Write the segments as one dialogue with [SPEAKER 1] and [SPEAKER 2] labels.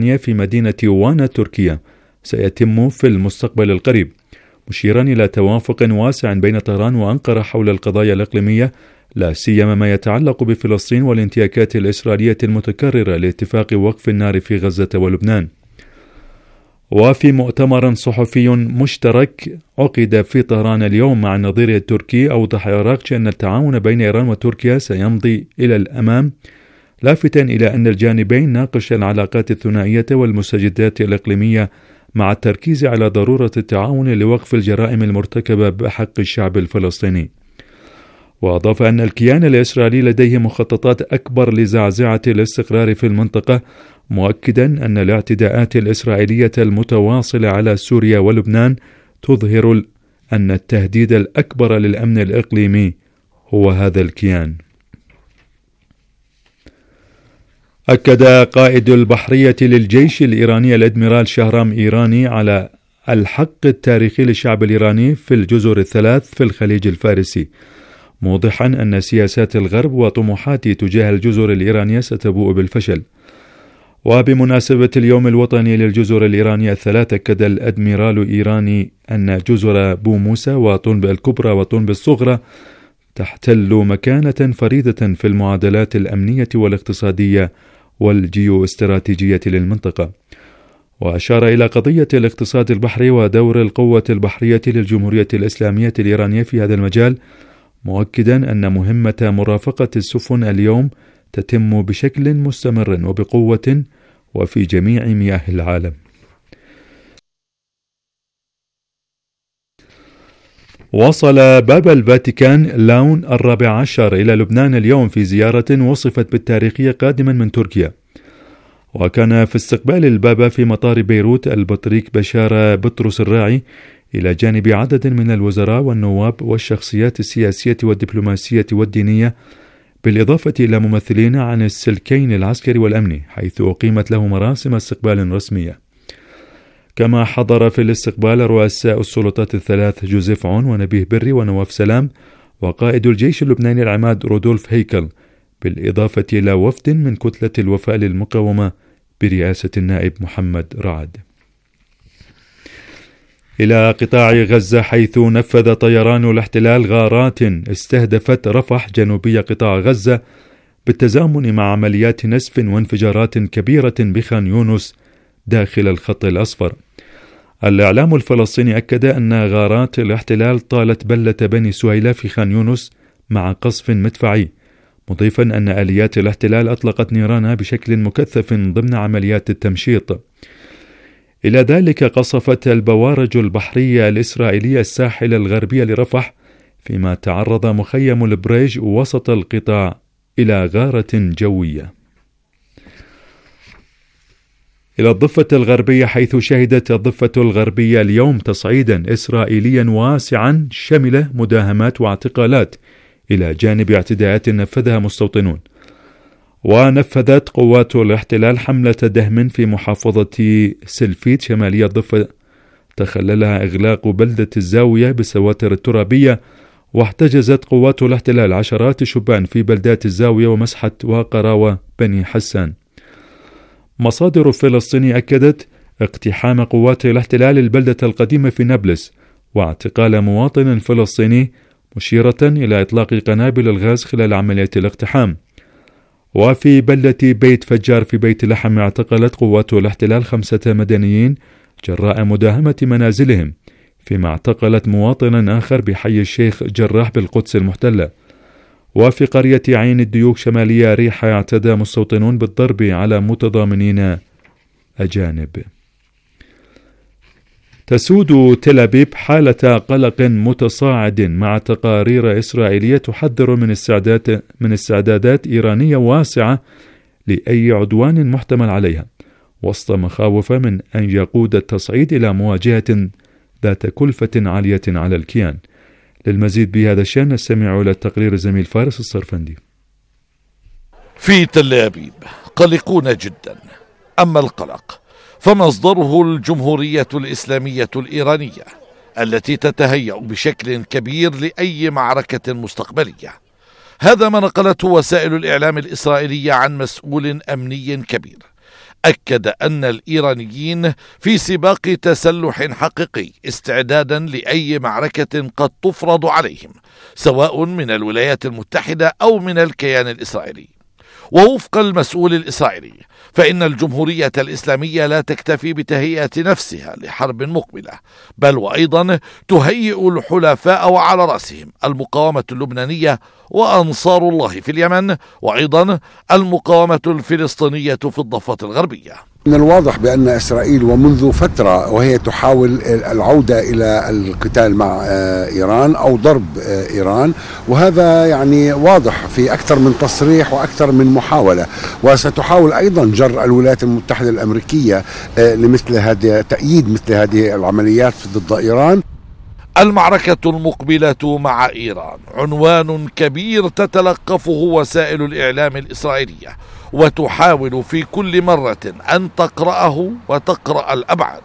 [SPEAKER 1] في مدينة وانا تركيا سيتم في المستقبل القريب، مشيرا إلى توافق واسع بين طهران وأنقرة حول القضايا الإقليمية، لا سيما ما يتعلق بفلسطين والانتهاكات الإسرائيلية المتكررة لاتفاق وقف النار في غزة ولبنان. وفي مؤتمر صحفي مشترك عقد في طهران اليوم مع النظير التركي، أوضح عراقجي أن التعاون بين إيران وتركيا سيمضي إلى الأمام، لافتا إلى أن الجانبين ناقش العلاقات الثنائية والمستجدات الإقليمية مع التركيز على ضرورة التعاون لوقف الجرائم المرتكبة بحق الشعب الفلسطيني. وأضاف أن الكيان الإسرائيلي لديه مخططات أكبر لزعزعة الاستقرار في المنطقة، مؤكدا أن الاعتداءات الإسرائيلية المتواصلة على سوريا ولبنان تظهر أن التهديد الأكبر للأمن الإقليمي هو هذا الكيان. أكد قائد البحرية للجيش الإيراني الأدميرال شهرام إيراني على الحق التاريخي للشعب الإيراني في الجزر الثلاث في الخليج الفارسي، موضحا أن سياسات الغرب وطموحاته تجاه الجزر الإيرانية ستبوء بالفشل. وبمناسبة اليوم الوطني للجزر الإيرانية الثلاث، أكد الأدميرال إيراني أن جزر بو موسى وطنب الكبرى وطنب الصغرى تحتل مكانة فريدة في المعادلات الأمنية والاقتصادية والجيو استراتيجية للمنطقة. وأشار إلى قضية الاقتصاد البحري ودور القوة البحرية للجمهورية الإسلامية الإيرانية في هذا المجال، مؤكدا أن مهمة مرافقة السفن اليوم تتم بشكل مستمر وبقوة وفي جميع مياه العالم. وصل بابا الفاتيكان لاون 14 إلى لبنان اليوم في زيارة وصفت بالتاريخية قادما من تركيا. وكان في استقبال البابا في مطار بيروت البطريق بشار بطرس الراعي إلى جانب عدد من الوزراء والنواب والشخصيات السياسية والدبلوماسية والدينية، بالإضافة إلى ممثلين عن السلكين العسكري والأمني، حيث أقيمت له مراسم استقبال رسمية. كما حضر في الاستقبال رؤساء السلطات الثلاث جوزيف عون ونبيه بري ونواف سلام وقائد الجيش اللبناني العماد رودولف هيكل، بالإضافة إلى وفد من كتلة الوفاء للمقاومة برئاسة النائب محمد رعد. إلى قطاع غزة، حيث نفذ طيران الاحتلال غارات استهدفت رفح جنوبي قطاع غزة بالتزامن مع عمليات نسف وانفجارات كبيرة بخان يونس داخل الخط الأصفر. الإعلام الفلسطيني أكد أن غارات الاحتلال طالت بلة بني سهيلة في خان يونس مع قصف مدفعي، مضيفا أن آليات الاحتلال أطلقت نيرانها بشكل مكثف ضمن عمليات التمشيط. إلى ذلك قصفت البوارج البحرية الإسرائيلية الساحل الغربي لرفح، فيما تعرض مخيم البريج وسط القطاع إلى غارة جوية. إلى الضفة الغربية، حيث شهدت الضفة الغربية اليوم تصعيدا إسرائيليا واسعا شمل مداهمات واعتقالات إلى جانب اعتداءات نفذها مستوطنون. ونفذت قوات الاحتلال حملة دهم في محافظة سلفيت شمالية الضفة تخللها إغلاق بلدة الزاوية بسواتر الترابية، واحتجزت قوات الاحتلال عشرات الشبان في بلدات الزاوية ومسحة وقراوة بني حسان. مصادر فلسطينية أكدت اقتحام قوات الاحتلال البلدة القديمة في نابلس واعتقال مواطن فلسطيني، مشيرة إلى إطلاق قنابل الغاز خلال عملية الاقتحام. وفي بلدة بيت فجار في بيت لحم اعتقلت قوات الاحتلال 5 مدنيين جراء مداهمة منازلهم، فيما اعتقلت مواطنا آخر بحي الشيخ جراح بالقدس المحتلة. وفي قرية عين الديوك شمالية ريحة اعتدى مستوطنون بالضرب على متضامنين أجانب. تسود تل أبيب حالة قلق متصاعد مع تقارير إسرائيلية تحذر من استعدادات إيرانية واسعة لأي عدوان محتمل عليها، وسط مخاوف من أن يقود التصعيد إلى مواجهة ذات كلفة عالية على الكيان. للمزيد بهذا الشأن نستمع إلى التقرير الزميل فارس الصرفندي.
[SPEAKER 2] في تل أبيب قلقون جدا، أما القلق فمصدره الجمهورية الإسلامية الإيرانية التي تتهيأ بشكل كبير لأي معركة مستقبلية. هذا ما نقلته وسائل الإعلام الإسرائيلية عن مسؤول أمني كبير، أكد أن الإيرانيين في سباق تسلح حقيقي استعدادا لأي معركة قد تفرض عليهم، سواء من الولايات المتحدة أو من الكيان الإسرائيلي. ووفق المسؤول الإسرائيلي فإن الجمهورية الإسلامية لا تكتفي بتهيئة نفسها لحرب مقبلة، بل وأيضا تهيئ الحلفاء وعلى رأسهم المقاومة اللبنانية وأنصار الله في اليمن، وأيضا المقاومة الفلسطينية في الضفة الغربية.
[SPEAKER 3] من الواضح بأن إسرائيل ومنذ فترة وهي تحاول العودة إلى القتال مع إيران أو ضرب إيران، وهذا يعني واضح في أكثر من تصريح وأكثر من محاولة، وستحاول أيضا جر الولايات المتحدة الأمريكية لمثل هذه تأييد مثل هذه العمليات ضد إيران.
[SPEAKER 2] المعركة المقبلة مع إيران عنوان كبير تتلقفه وسائل الإعلام الإسرائيلية، وتحاول في كل مرة أن تقرأه وتقرأ الأبعاد.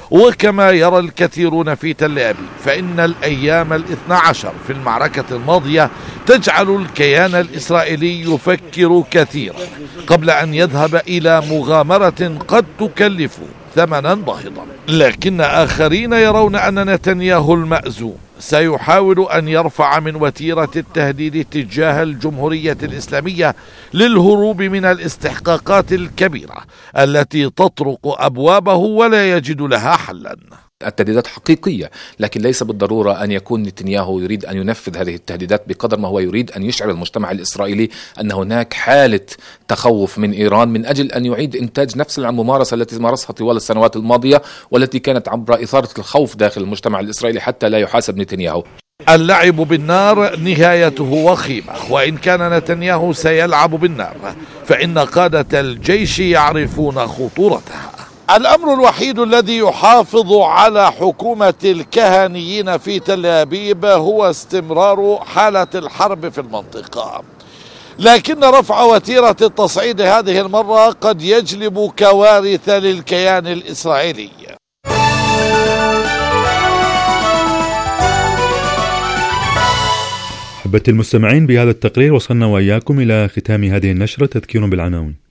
[SPEAKER 2] وكما يرى الكثيرون في تل أبيب فإن الأيام 12 في المعركة الماضية تجعل الكيان الإسرائيلي يفكر كثيرا قبل أن يذهب إلى مغامرة قد تكلف ثمنا باهظا. لكن آخرين يرون أن نتنياهو المأزوم سيحاول أن يرفع من وتيرة التهديد تجاه الجمهورية الإسلامية للهروب من الاستحقاقات الكبيرة التي تطرق أبوابه ولا يجد لها حلا.
[SPEAKER 4] التهديدات حقيقية، لكن ليس بالضرورة أن يكون نتنياهو يريد أن ينفذ هذه التهديدات بقدر ما هو يريد أن يشعر المجتمع الإسرائيلي أن هناك حالة تخوف من إيران من أجل أن يعيد إنتاج نفس الممارسة التي مارسها طوال السنوات الماضية والتي كانت عبر إثارة الخوف داخل المجتمع الإسرائيلي حتى لا يحاسب نتنياهو.
[SPEAKER 2] اللعب بالنار نهايته وخيمة، وإن كان نتنياهو سيلعب بالنار فإن قادة الجيش يعرفون خطورتها. الأمر الوحيد الذي يحافظ على حكومة الكهنيين في تل أبيب هو استمرار حالة الحرب في المنطقة، لكن رفع وتيرة التصعيد هذه المرة قد يجلب كوارث للكيان الإسرائيلي.
[SPEAKER 1] أحبة المستمعين، بهذا التقرير وصلنا وإياكم إلى ختام هذه النشرة. تذكير بالعناوين.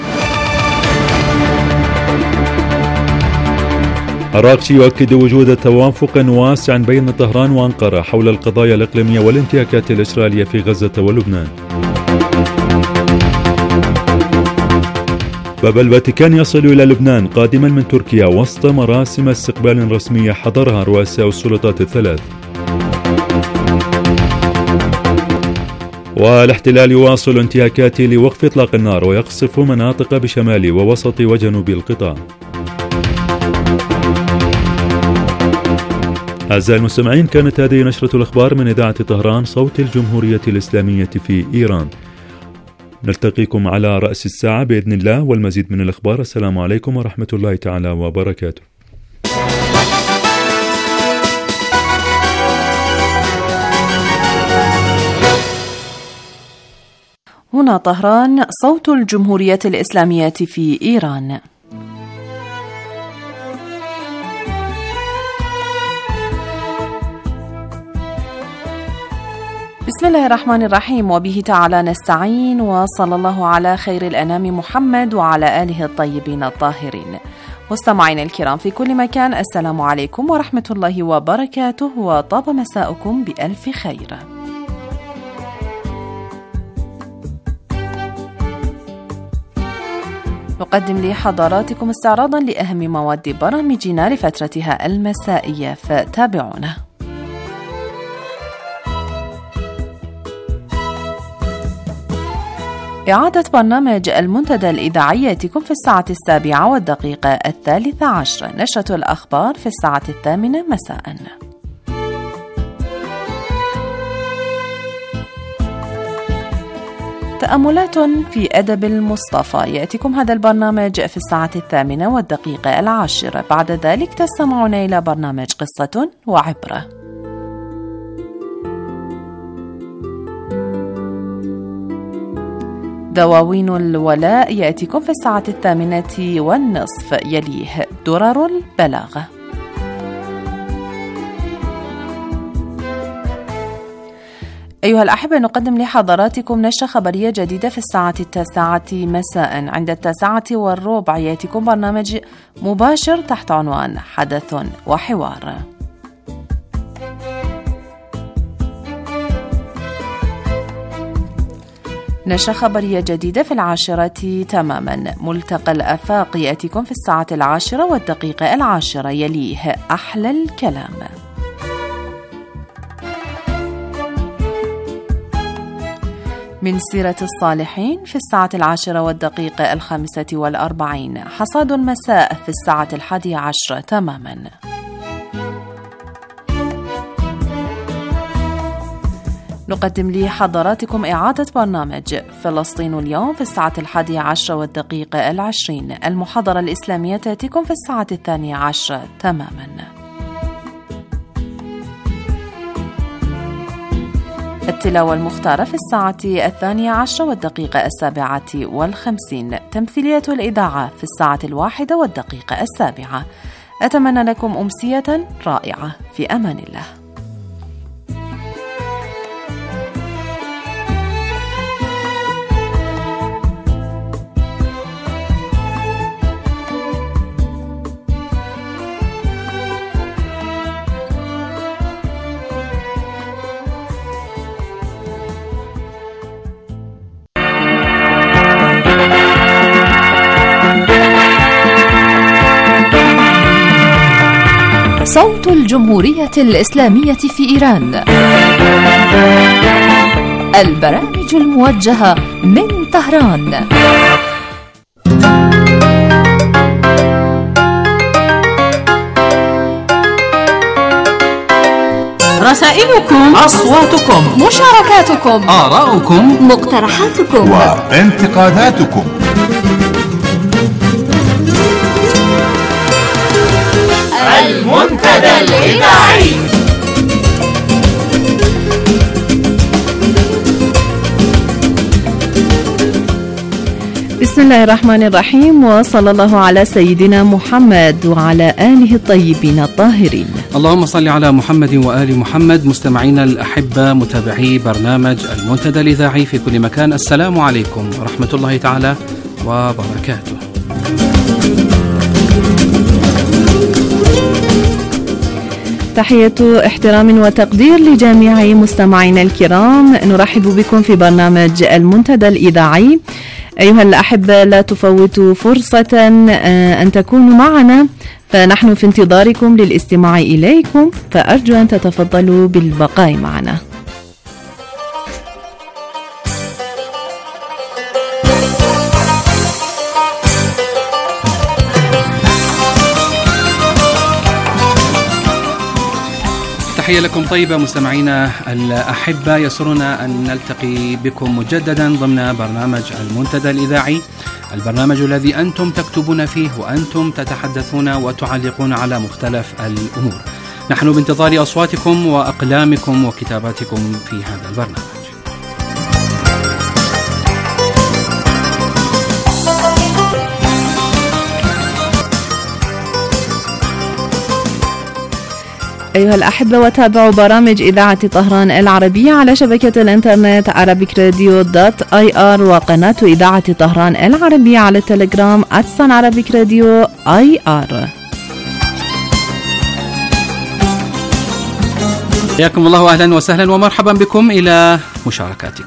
[SPEAKER 1] أراغشي يؤكد وجود توافق واسع بين طهران وأنقرة حول القضايا الإقليمية والانتهاكات الإسرائيلية في غزة ولبنان. باب الفاتيكان يصل إلى لبنان قادما من تركيا وسط مراسم استقبال رسمية حضرها رؤساء السلطات الثلاث. والاحتلال يواصل انتهاكاته لوقف إطلاق النار ويقصف مناطق بشمال ووسط وجنوب القطاع. أعزائي المستمعين، كانت هذه نشرة الأخبار من إذاعة طهران صوت الجمهورية الإسلامية في إيران. نلتقيكم على رأس الساعة بإذن الله والمزيد من الأخبار. السلام عليكم ورحمة الله تعالى وبركاته.
[SPEAKER 5] هنا طهران صوت الجمهورية الإسلامية في إيران. بسم الله الرحمن الرحيم، وبه تعالى نستعين، وصلى الله على خير الأنام محمد وعلى آله الطيبين الطاهرين. مستمعين الكرام في كل مكان، السلام عليكم ورحمة الله وبركاته، وطاب مساءكم بألف خير. نقدم لحضراتكم استعراضا لأهم مواد برامجنا لفترتها المسائية، فتابعونا. إعادة برنامج المنتدى الإذاعي يأتيكم في الساعة 7:13. نشرة الأخبار في الساعة 8 مساء. تأملات في أدب المصطفى يأتيكم هذا البرنامج في الساعة 8:10. بعد ذلك تستمعون إلى برنامج قصة وعبرة. دواوين الولاء يأتيكم في الساعة 8:30. يليه درر البلاغة. أيها الأحبة، نقدم لحضراتكم نشرة خبرية جديدة في 9:09 مساء. عند 9:15 يأتيكم برنامج مباشر تحت عنوان حدث وحوار. نشرة خبرية جديدة في 10:00 تماما. ملتقى الآفاق يأتيكم في 10:10 يليه أحلى الكلام. من سيرة الصالحين في 10:45. حصاد المساء في 11:00 تماما. نقدم لحضراتكم إعادة برنامج فلسطين اليوم في 11:20. المحاضرة الإسلامية تأتيكم في 12:00 تماما. التلاوة المختارة في 12:07. تمثيلية الإذاعة في 1:07. أتمنى لكم أمسية رائعة في أمان الله.
[SPEAKER 6] صوت الجمهورية الإسلامية في إيران. البرامج الموجهة من طهران.
[SPEAKER 7] رسائلكم، أصواتكم،
[SPEAKER 6] مشاركاتكم،
[SPEAKER 7] آراؤكم،
[SPEAKER 6] مقترحاتكم
[SPEAKER 8] وانتقاداتكم.
[SPEAKER 7] المنتدى الإذاعي.
[SPEAKER 5] بسم الله الرحمن الرحيم، وصلى الله على سيدنا محمد وعلى آله الطيبين الطاهرين.
[SPEAKER 9] اللهم صل على محمد وآل محمد. مستمعينا الأحبة، متابعي برنامج المنتدى الإذاعي في كل مكان، السلام عليكم ورحمة الله تعالى وبركاته.
[SPEAKER 5] تحية احترام وتقدير لجميع مستمعينا الكرام، نرحب بكم في برنامج المنتدى الإذاعي. أيها الأحبة، لا تفوتوا فرصة أن تكونوا معنا، فنحن في انتظاركم للاستماع إليكم، فأرجو أن تتفضلوا بالبقاء معنا.
[SPEAKER 9] تحية لكم طيبة مستمعينا الأحبة، يسرنا أن نلتقي بكم مجددا ضمن برنامج المنتدى الإذاعي، البرنامج الذي أنتم تكتبون فيه وأنتم تتحدثون وتعلقون على مختلف الأمور. نحن بانتظار أصواتكم وأقلامكم وكتاباتكم في هذا البرنامج.
[SPEAKER 5] أيها الأحبة، وتابعوا برامج إذاعة طهران العربية على شبكة الإنترنت arabikradio.ir، وقناة إذاعة طهران العربية على التليجرام @arabicradio.ir.
[SPEAKER 9] حياكم الله، أهلا وسهلا ومرحبا بكم إلى مشاركاتكم.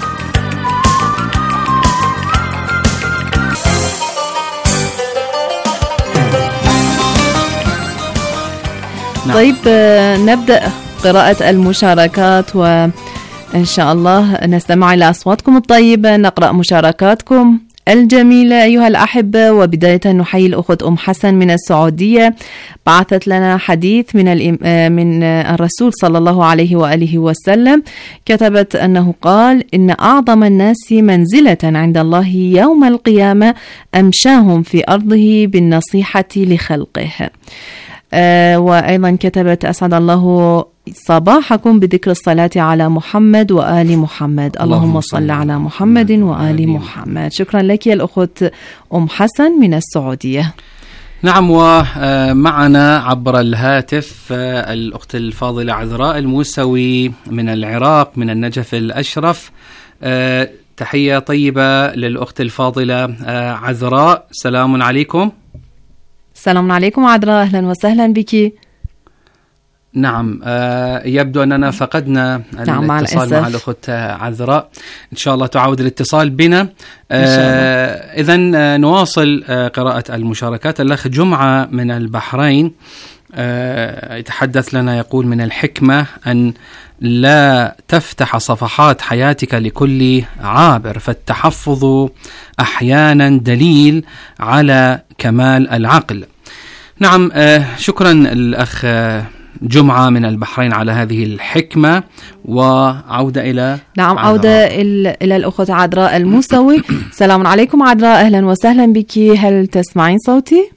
[SPEAKER 5] طيب، نبدأ قراءة المشاركات، وإن شاء الله نستمع إلى أصواتكم الطيبة، نقرأ مشاركاتكم الجميلة أيها الأحبة. وبداية نحيي الأخت حسن من السعودية، بعثت لنا حديث من الرسول صلى الله عليه وآله وسلم. كتبت أنه قال: إن أعظم الناس منزلة عند الله يوم القيامة أمشاهم في أرضه بالنصيحة لخلقه. وأيضا كتبت: أسعد الله صباحكم بذكر الصلاة على محمد وآل محمد. اللهم صل على محمد وآل محمد. شكرا لك يا الأخت حسن من السعودية.
[SPEAKER 9] نعم، ومعنا عبر الهاتف الأخت الفاضلة عذراء الموسوي من العراق، من النجف الأشرف. تحية طيبة للأخت الفاضلة عذراء. سلام عليكم.
[SPEAKER 5] السلام عليكم عذراء، أهلا وسهلا بك.
[SPEAKER 9] نعم، يبدو أننا فقدنا الاتصال مع الأخت عذراء. إن شاء الله تعود الاتصال بنا. إذن نواصل قراءة المشاركات. الأخ جمعة من البحرين يتحدث لنا، يقول: من الحكمة أن لا تفتح صفحات حياتك لكل عابر، فالتحفظ أحيانا دليل على كمال العقل. نعم، شكرا الأخ جمعة من البحرين على هذه الحكمة. وعودة إلى
[SPEAKER 5] عودة إلى الأخت عذراء الموسوي. السلام عليكم عذراء، أهلا وسهلا بك. هل تسمعين صوتي؟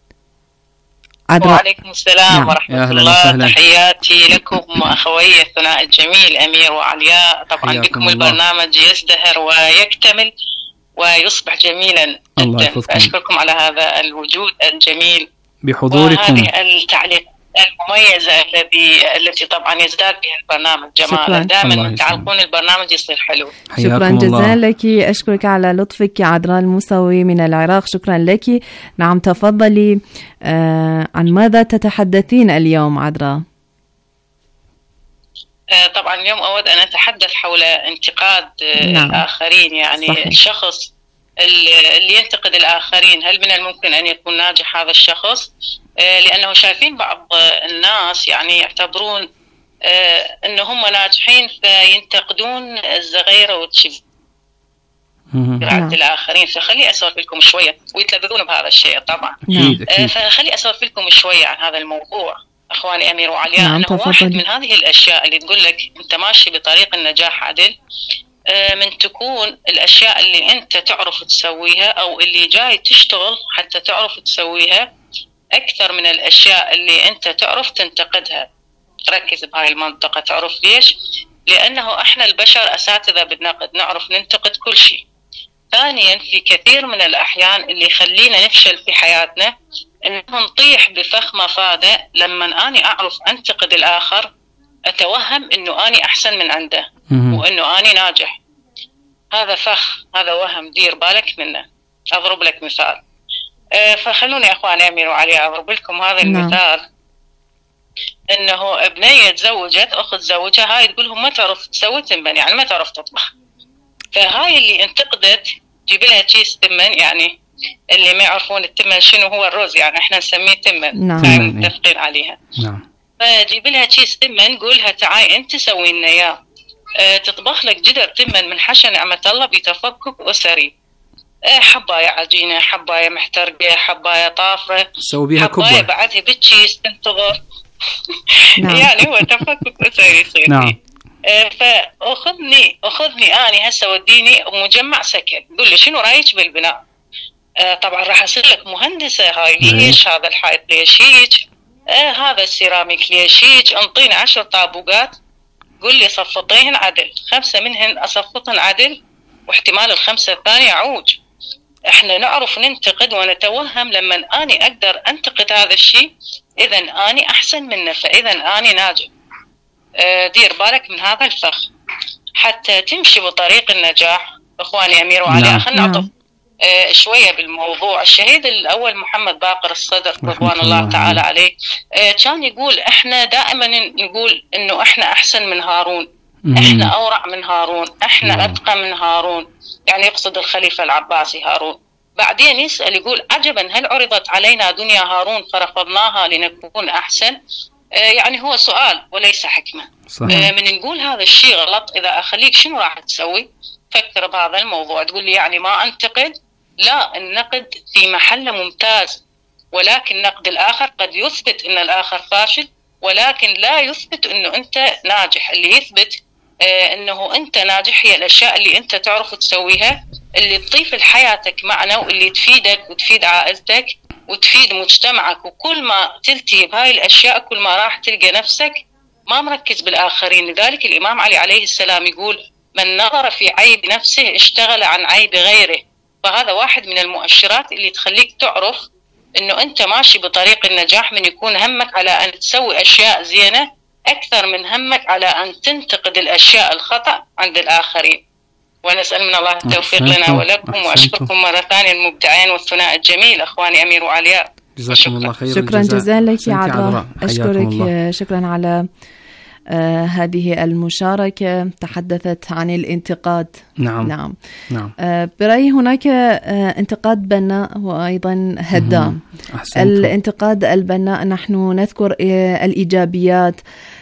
[SPEAKER 10] وعليكم السلام ورحمة الله. تحياتي لكم أخوي الثناء الجميل أمير وعلياء. طبعا بكم البرنامج يزدهر ويكتمل ويصبح جميلا جدا. أشكركم على هذا الوجود الجميل
[SPEAKER 9] بحضوركم،
[SPEAKER 10] وهذه التعليق المميزة التي طبعا يزداد بها البرنامج جمالا. دائما تعلقون البرنامج يصير حلو.
[SPEAKER 5] شكرا جزيلا لك. أشكرك على لطفك عذراء الموسوي من العراق، شكرا لك. نعم، تفضلي. عن ماذا تتحدثين اليوم عذراء؟
[SPEAKER 10] طبعا اليوم أود أن أتحدث حول انتقاد الآخرين. يعني صحيح. الشخص اللي ينتقد الآخرين، هل من الممكن أن يكون ناجح هذا الشخص؟ لأنه شايفين بعض الناس يعني يعتبرون أنه هم ناجحين فينتقدون الصغيرة والشباب الآخرين. فخلي أسولف لكم شوية، ويتلذذون بهذا الشيء طبعا. فخلي أسولف لكم شوية عن هذا الموضوع أخواني أمير وعلياء. أنه واحد من هذه الأشياء اللي تقول لك أنت ماشي بطريق النجاح عدل، من تكون الأشياء اللي أنت تعرف تسويها أو اللي جاي تشتغل حتى تعرف تسويها أكثر من الأشياء اللي أنت تعرف تنتقدها. ركز بهاي المنطقة. تعرف ليش؟ لأنه إحنا البشر أساتذة بالنقد، نعرف ننتقد كل شيء. ثانيا، في كثير من الأحيان اللي يخلينا نفشل في حياتنا إنه نطيح بفخ مفادة. لما أنا أعرف أنتقد الآخر أتوهم إنه أنا أحسن من عنده وإنه أنا ناجح. هذا فخ، هذا وهم، دير بالك منه. أضرب لك مثال. فخلوني أخواني أمير وعلي أضرب لكم هذا المثال. إنه بنية تزوجت أخت زوجها، هاي تقولهم ما تعرف تسوي تمن، يعني ما تعرف تطبخ. فهاي اللي انتقدت جيب لها كيس تمن. يعني اللي ما يعرفون التمن شنو هو الرز، يعني إحنا نسميه تمن. نعم. متفقين عليها. نعم. فجيب لها كيس تمن، قولها تعاي أنت سوي لنا إياه. تطبخ لك جدر تمن من حشا نعمة الله بتفكك أسري. حباية عجينة، حباية محترقة، حباية طافرة،
[SPEAKER 9] سوي بيها كبة،
[SPEAKER 10] حباية بعدها بالكيس تنتظر. نعم. يعني هو تفكك أسري يصير.
[SPEAKER 9] نعم.
[SPEAKER 10] فأخذني أنا هسه وديني مجمع سكن، قول لي شنو رأيك بالبناء؟ طبعا راح أصير لك مهندسة. هاي ليش هذا الحائط ليش هيك؟ هذا السيراميك ليش هيك؟ انطيني 10 طابوقات، قول لي صفطيهن عدل، 5 منهن أصفطهن عدل، واحتمال ال5 الثانية عوج. احنا نعرف ننتقد ونتوهم لما أنا أقدر أنتقد هذا الشيء إذا أنا أحسن منه، فإذا أنا ناجح. دير بالك من هذا الفخ حتى تمشي بطريق النجاح. أخواني أمير وعلي، خلنا نعطف شوية بالموضوع. الشهيد الأول محمد باقر الصدر رضوان الله تعالى عليه كان يقول احنا دائما نقول انه احنا احسن من هارون، احنا اورع من هارون، احنا اتقى من هارون، يعني يقصد الخليفة العباسي هارون. بعدين يسأل يقول عجبا هل عرضت علينا دنيا هارون فرفضناها لنكون احسن؟ يعني هو سؤال وليس حكمة. من نقول هذا الشيء غلط، اذا اخليك شنو راح تسوي؟ فكر بهذا الموضوع. تقول لي يعني ما انتقد؟ لا، النقد في محله ممتاز، ولكن نقد الآخر قد يثبت أن الآخر فاشل، ولكن لا يثبت أنه أنت ناجح. اللي يثبت أنه أنت ناجح هي الأشياء اللي أنت تعرف تسويها، اللي تضيف لحياتك معنى، واللي تفيدك وتفيد عائلتك وتفيد مجتمعك. وكل ما تلتهي بهاي الأشياء كل ما راح تلقى نفسك ما مركز بالآخرين. لذلك الإمام علي عليه السلام يقول من نظر في عيب نفسه اشتغل عن عيب غيره. فهذا واحد من المؤشرات اللي تخليك تعرف إنه أنت ماشي بطريق النجاح من يكون همك على أن تسوي أشياء زينة أكثر من همك على أن تنتقد الأشياء الخطأ عند الآخرين. ونسأل من الله التوفيق لنا ولكم. وأشكركم مرة ثانية المبدعين والثناء الجميل أخواني أمير وعلياء.
[SPEAKER 9] جزاكم الله خير.
[SPEAKER 5] شكرا جزيلا لك يا عذراء. أشكرك شكرا على هذه المشاركة. تحدثت عن الانتقاد.
[SPEAKER 9] نعم.
[SPEAKER 5] برأيي هناك انتقاد بناء وأيضا هدام. الانتقاد البناء نحن نذكر الإيجابيات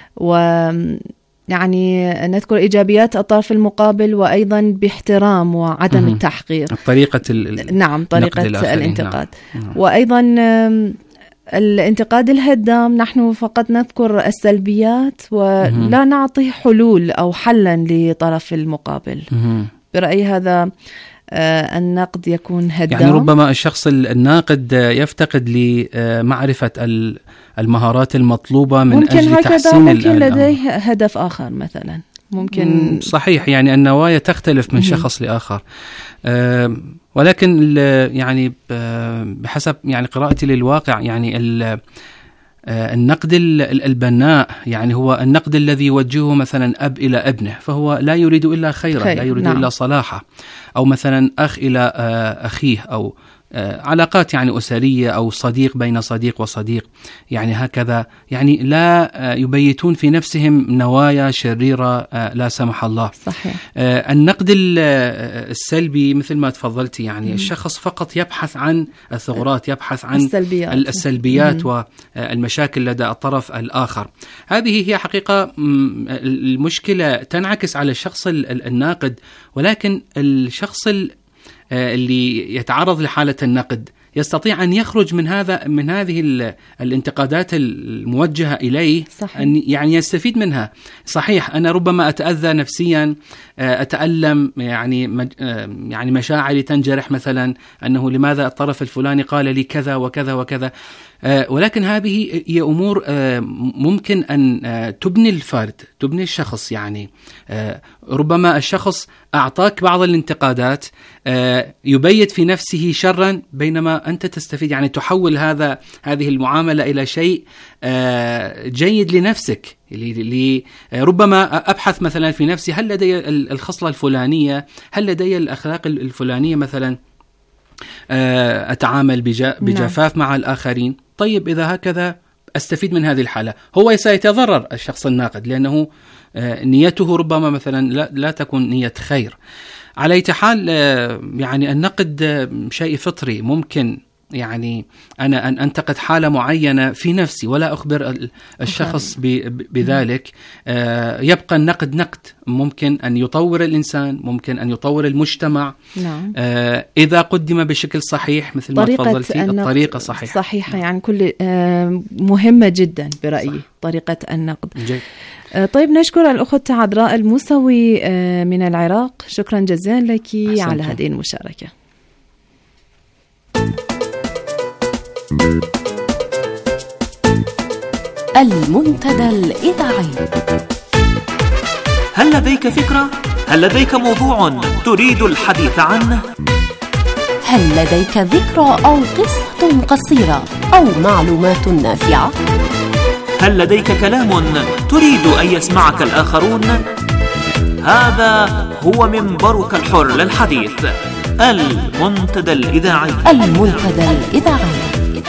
[SPEAKER 5] يعني نذكر إيجابيات الطرف المقابل وأيضا باحترام وعدم التحقير.
[SPEAKER 9] طريقة
[SPEAKER 5] طريقة الانتقاد. وأيضا الانتقاد الهدام نحن فقط نذكر السلبيات ولا نعطي حلول أو حلا لطرف المقابل. برأيي هذا النقد يكون هدام.
[SPEAKER 9] يعني ربما الشخص الناقد يفتقد لمعرفة المهارات المطلوبة من أجل تحسين
[SPEAKER 5] ممكن لديه هدف آخر مثلا. ممكن
[SPEAKER 9] صحيح، يعني النوايا تختلف من شخص لآخر. ولكن يعني بحسب يعني قراءتي للواقع، يعني النقد البناء يعني هو النقد الذي يوجهه مثلا أب إلى ابنه، فهو لا يريد إلا خيرا، لا يريد إلا صلاحه. أو مثلا أخ إلى أخيه، أو علاقات يعني أسرية، أو صديق بين صديق وصديق، يعني هكذا، يعني لا يبيتون في نفسهم نوايا شريرة لا سمح الله.
[SPEAKER 5] صحيح.
[SPEAKER 9] النقد السلبي مثل ما تفضلتي، يعني الشخص فقط يبحث عن الثغرات، يبحث عن السلبيات والمشاكل لدى الطرف الآخر. هذه هي حقيقة المشكلة تنعكس على الشخص الناقد، ولكن الشخص اللي يتعرض لحالة النقد يستطيع أن يخرج من هذه الانتقادات الموجهة إليه.
[SPEAKER 5] صحيح.
[SPEAKER 9] أن يعني يستفيد منها. صحيح أنا ربما أتأذى نفسيا، أتألم، يعني مشاعري تنجرح مثلا، أنه لماذا الطرف الفلاني قال لي كذا وكذا وكذا، ولكن هذه هي أمور ممكن أن تبني الفرد، تبني الشخص. يعني ربما الشخص أعطاك بعض الانتقادات يبيت في نفسه شرا، بينما أنت تستفيد، يعني تحول هذه المعاملة إلى شيء جيد لنفسك. ربما أبحث مثلا في نفسي، هل لدي الخصلة الفلانية، هل لدي الأخلاق الفلانية مثلا، أتعامل بجفاف مع الآخرين. طيب إذا هكذا أستفيد من هذه الحالة. هو سيتضرر الشخص الناقد، لأنه نيته ربما مثلا لا تكون نية خير. على أي حال يعني النقد شيء فطري. ممكن يعني أنا أن أنتقد حالة معينة في نفسي ولا أخبر الشخص بذلك. يبقى النقد نقد، ممكن أن يطور الإنسان، ممكن أن يطور المجتمع.
[SPEAKER 5] نعم.
[SPEAKER 9] إذا قدم بشكل صحيح مثل ما تفضلتي، الطريقة
[SPEAKER 5] صحيحة يعني كل مهمة جدا برأيي. طريقة النقد.
[SPEAKER 9] جيد.
[SPEAKER 5] طيب نشكر الأخت عذراء الموسوي من العراق. شكرا جزيلا لك على هذه المشاركة.
[SPEAKER 6] المنتدى الإذاعي.
[SPEAKER 11] هل لديك فكرة؟ هل لديك موضوع تريد الحديث عنه؟
[SPEAKER 6] هل لديك ذكرى أو قصة قصيرة أو معلومات نافعة؟
[SPEAKER 11] هل لديك كلام تريد أن يسمعك الآخرون؟ هذا هو منبرك الحر للحديث، المنتدى الإذاعي.
[SPEAKER 6] المنتدى الإذاعي.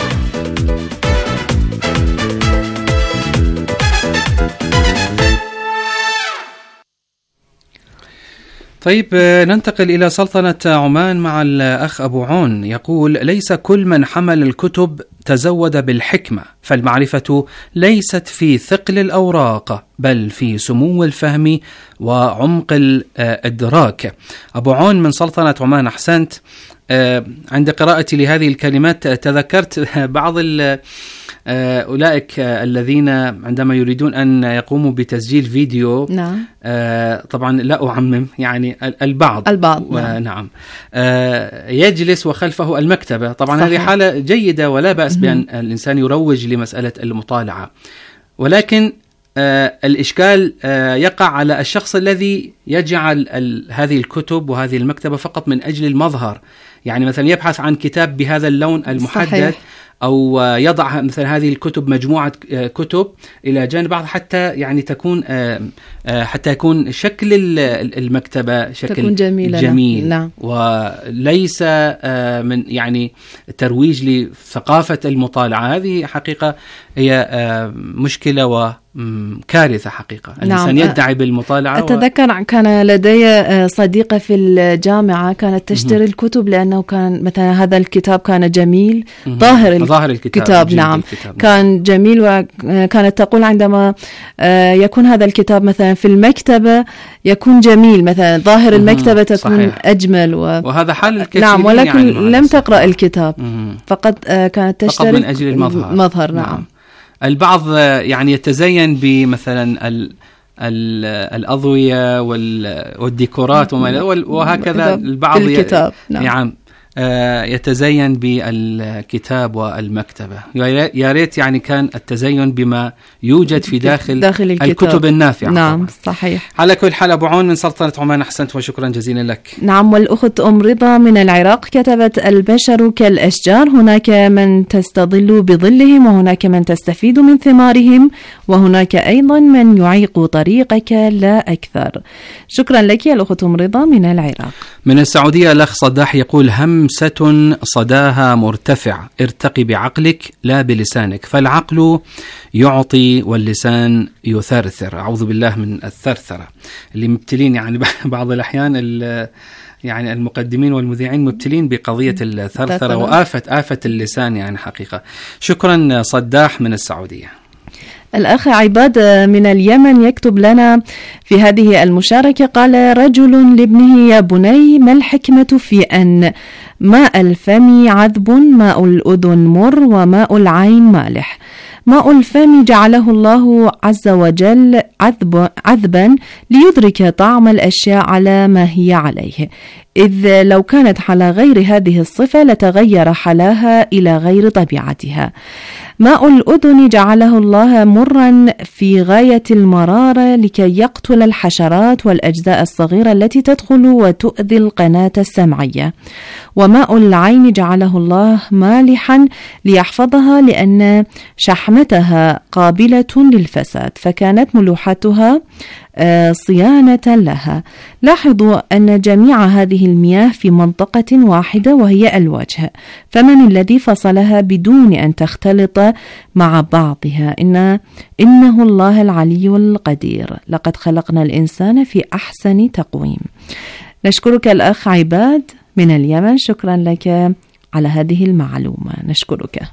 [SPEAKER 9] طيب ننتقل إلى سلطنة عمان مع الأخ أبو عون. يقول: ليس كل من حمل الكتب تزود بالحكمة، فالمعرفة ليست في ثقل الأوراق بل في سمو الفهم وعمق الإدراك. أبو عون من سلطنة عمان. أحسنت. عند قراءتي لهذه الكلمات تذكرت بعض أولئك الذين عندما يريدون أن يقوموا بتسجيل فيديو،
[SPEAKER 5] نعم.
[SPEAKER 9] طبعا لا أعمم، يعني البعض نعم. يجلس وخلفه المكتبة. طبعا صحيح. هذه حالة جيدة ولا بأس بأن الإنسان يروج لمسألة المطالعة، ولكن الإشكال يقع على الشخص الذي يجعل هذه الكتب وهذه المكتبة فقط من أجل المظهر. يعني مثلا يبحث عن كتاب بهذا اللون المحدد، صحيح. أو يضع مثل هذه الكتب مجموعة كتب إلى جانب بعض حتى يعني تكون حتى يكون شكل المكتبة شكل جميل
[SPEAKER 5] نعم.
[SPEAKER 9] وليس من يعني ترويج لثقافة المطالعة. هذه حقيقة هي مشكلة وكارثة حقيقة. الإنسان يدعي بالمطالعة.
[SPEAKER 5] أتذكر كان لدي صديقة في الجامعة كانت تشتري الكتب لأنه كان مثلا هذا الكتاب كان جميل، ظاهر الكتاب نعم الكتاب كان جميل، وكانت تقول عندما يكون هذا الكتاب مثلا في المكتبة يكون جميل، مثلا ظاهر المكتبة تكون صحيح. أجمل وهذا حال الكثيرين نعم، ولكن يعني لم تقرأ الكتاب فقط كانت تشتري
[SPEAKER 9] فقط من أجل
[SPEAKER 5] المظهر نعم.
[SPEAKER 9] البعض يعني يتزين بمثلا الأضوية والديكورات وهكذا. البعض نعم يتزين بالكتاب والمكتبة. يا ريت يعني كان التزين بما يوجد في داخل الكتب النافعة.
[SPEAKER 5] نعم طبعا. صحيح.
[SPEAKER 9] على كل حال أبو عون من سلطنة عمان، أحسنت وشكرا جزيلا لك.
[SPEAKER 5] نعم. والأخت أم رضا من العراق كتبت: البشر كالأشجار، هناك من تستظل بظلهم وهناك من تستفيد من ثمارهم وهناك أيضا من يعيق طريقك لا أكثر. شكرا لك يا الأخت أم رضا من العراق.
[SPEAKER 9] من السعودية الأخ صداح يقول: همسة صداها مرتفع، ارتقي بعقلك لا بلسانك، فالعقل يعطي واللسان يثرثر. أعوذ بالله من الثرثرة اللي مبتلين يعني بعض الأحيان يعني المقدمين والمذيعين مبتلين بقضية الثرثرة وآفة اللسان يعني حقيقة. شكرا صداح من السعودية.
[SPEAKER 5] الأخ عباد من اليمن يكتب لنا في هذه المشاركة: قال رجل لابنه: يا بني، ما الحكمة في أن ماء الفم عذب، ماء الأذن مر، وماء العين مالح؟ ماء الفم جعله الله عز وجل عذبا ليدرك طعم الأشياء على ما هي عليه، إذ لو كانت على غير هذه الصفة لتغير حلاها إلى غير طبيعتها. ماء الأذن جعله الله مرا في غاية المرارة لكي يقتل الحشرات والأجزاء الصغيرة التي تدخل وتؤذي القناة السمعية. وماء العين جعله الله مالحا ليحفظها لأن شحمتها قابلة للفساد، فكانت ملوحتها صيانة لها. لاحظوا أن جميع هذه المياه في منطقة واحدة وهي الوجه، فمن الذي فصلها بدون أن تختلط مع بعضها؟ إنه الله العلي القدير. لقد خلقنا الإنسان في أحسن تقويم. نشكرك الأخ عباد من اليمن، شكرا لك على هذه المعلومة، نشكرك.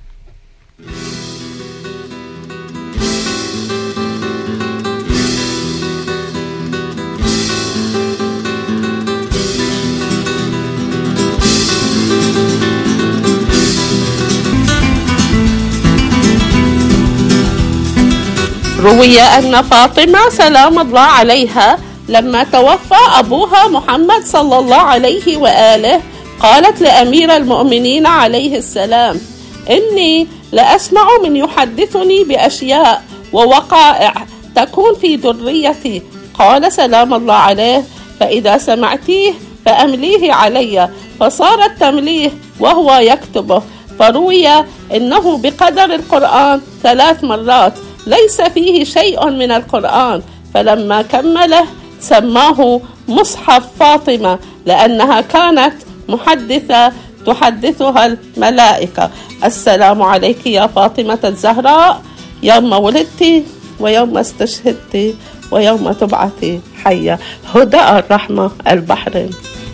[SPEAKER 12] روي أن فاطمة سلام الله عليها لما توفى أبوها محمد صلى الله عليه وآله قالت لأمير المؤمنين عليه السلام: إني لأسمع من يحدثني بأشياء ووقائع تكون في ذريتي. قال سلام الله عليه: فإذا سمعتيه فأمليه علي. فصار التمليه وهو يكتبه. فروي إنه بقدر القرآن 3 مرات ليس فيه شيء من القرآن، فلما كمله سماه مصحف فاطمة لأنها كانت محدثة تحدثها الملائكة. السلام عليك يا فاطمة الزهراء، يوم ولدت ويوم استشهدت ويوم تبعثي حية. هدى الرحمة، البحرين.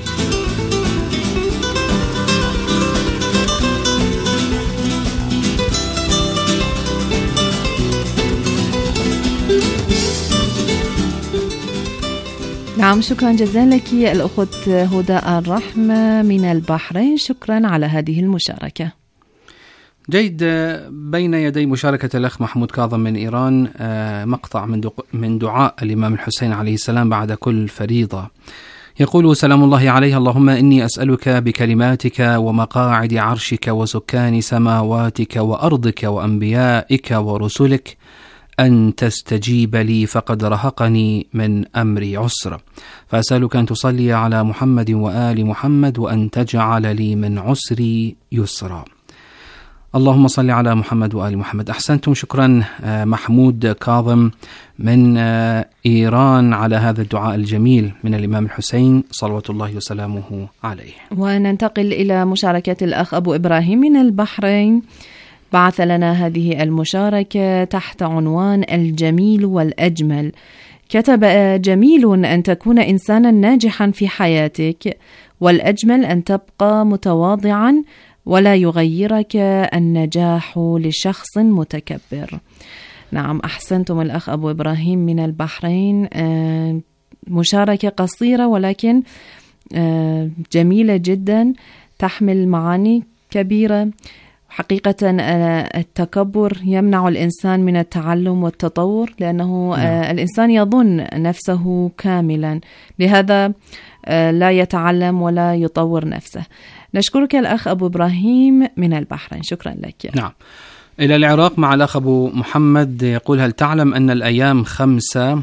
[SPEAKER 5] نعم، شكرا جزيلا لك الأخت هدى الرحمة من البحرين، شكرا على هذه المشاركة.
[SPEAKER 9] جيد. بين يدي مشاركة الأخ محمود كاظم من إيران مقطع من دعاء الإمام الحسين عليه السلام بعد كل فريضة. يقول سلام الله عليه: اللهم إني أسألك بكلماتك ومقاعد عرشك وسكان سماواتك وأرضك وأنبيائك ورسلك أن تستجيب لي، فقد رهقني من أمري عسر، فأسألك أن تصلي على محمد وآل محمد وأن تجعل لي من عسري يسرا. اللهم صل على محمد وآل محمد. أحسنتم، شكرا محمود كاظم من إيران على هذا الدعاء الجميل من الإمام الحسين صلوات الله وسلامه عليه.
[SPEAKER 5] وننتقل إلى مشاركة الأخ أبو إبراهيم من البحرين، بعث لنا هذه المشاركة تحت عنوان الجميل والأجمل. كتب: جميل أن تكون إنسانا ناجحا في حياتك، والأجمل أن تبقى متواضعا ولا يغيرك النجاح لشخص متكبر. نعم، أحسنتم الأخ أبو إبراهيم من البحرين، مشاركة قصيرة ولكن جميلة جدا، تحمل معاني كبيرة. حقيقة التكبر يمنع الإنسان من التعلم والتطور، لأنه الإنسان يظن نفسه كاملا، لهذا لا يتعلم ولا يطور نفسه. نشكرك الأخ أبو إبراهيم من البحرين، شكرا لك.
[SPEAKER 9] نعم، إلى العراق مع الأخ أبو محمد، يقول: هل تعلم أن الأيام 5؟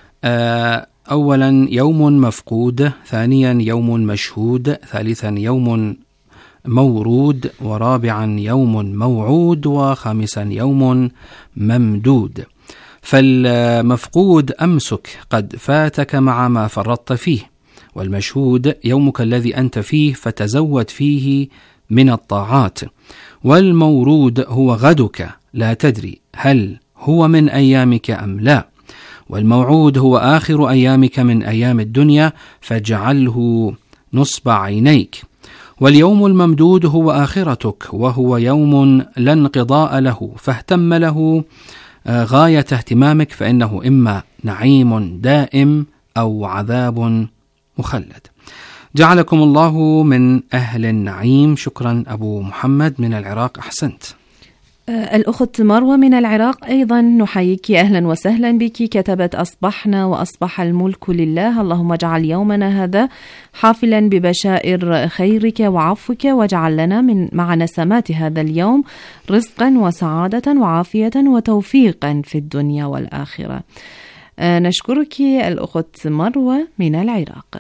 [SPEAKER 9] أولا يوم مفقود، ثانيا يوم مشهود، ثالثا يوم مورود، ورابعا يوم موعود، وخامسا يوم ممدود. فالمفقود أمسك قد فاتك مع ما فرطت فيه، والمشهود يومك الذي أنت فيه فتزود فيه من الطاعات، والمورود هو غدك لا تدري هل هو من أيامك أم لا، والموعود هو آخر أيامك من أيام الدنيا فاجعله نصب عينيك، واليوم الممدود هو آخرتك وهو يوم لا انقضاء له فاهتم له غاية اهتمامك، فإنه إما نعيم دائم أو عذاب مخلد. جعلكم الله من أهل النعيم. شكرا أبو محمد من العراق، أحسنت.
[SPEAKER 5] الأخت مروة من العراق أيضا نحييك، أهلا وسهلا بك. كتبت: أصبحنا وأصبح الملك لله، اللهم اجعل يومنا هذا حافلا ببشائر خيرك وعفوك، واجعل لنا مع نسمات هذا اليوم رزقا وسعادة وعافية وتوفيقا في الدنيا والآخرة. نشكرك الأخت مروة من العراق.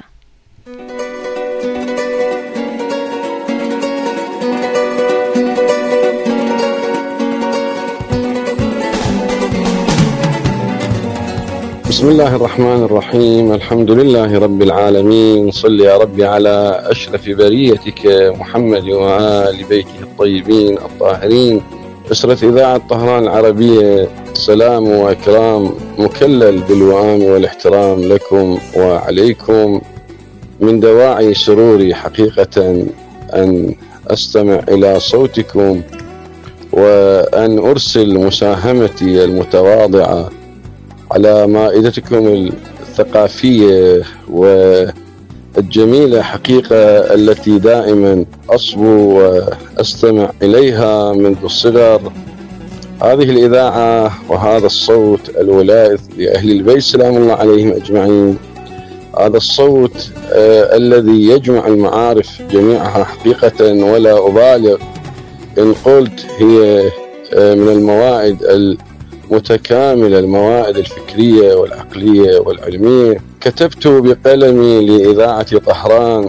[SPEAKER 13] بسم الله الرحمن الرحيم، الحمد لله رب العالمين، صل يا ربي على أشرف بريتك محمد وآل بيته الطيبين الطاهرين. أسرة إذاعة طهران العربية، سلام وإكرام مكلل بالوئام والاحترام لكم وعليكم. من دواعي سروري حقيقة أن أستمع إلى صوتكم وأن أرسل مساهمتي المتواضعة على مائدتكم الثقافية والجميلة حقيقة التي دائما أصبو وأستمع إليها منذ الصغر. هذه الإذاعة وهذا الصوت الولاذ لأهل البيت سلام الله عليهم أجمعين، هذا الصوت الذي يجمع المعارف جميعها حقيقة، ولا أبالغ إن قلت هي من الموائد متكامل الموائد الفكرية والعقلية والعلمية. كتبت بقلمي لإذاعة طهران،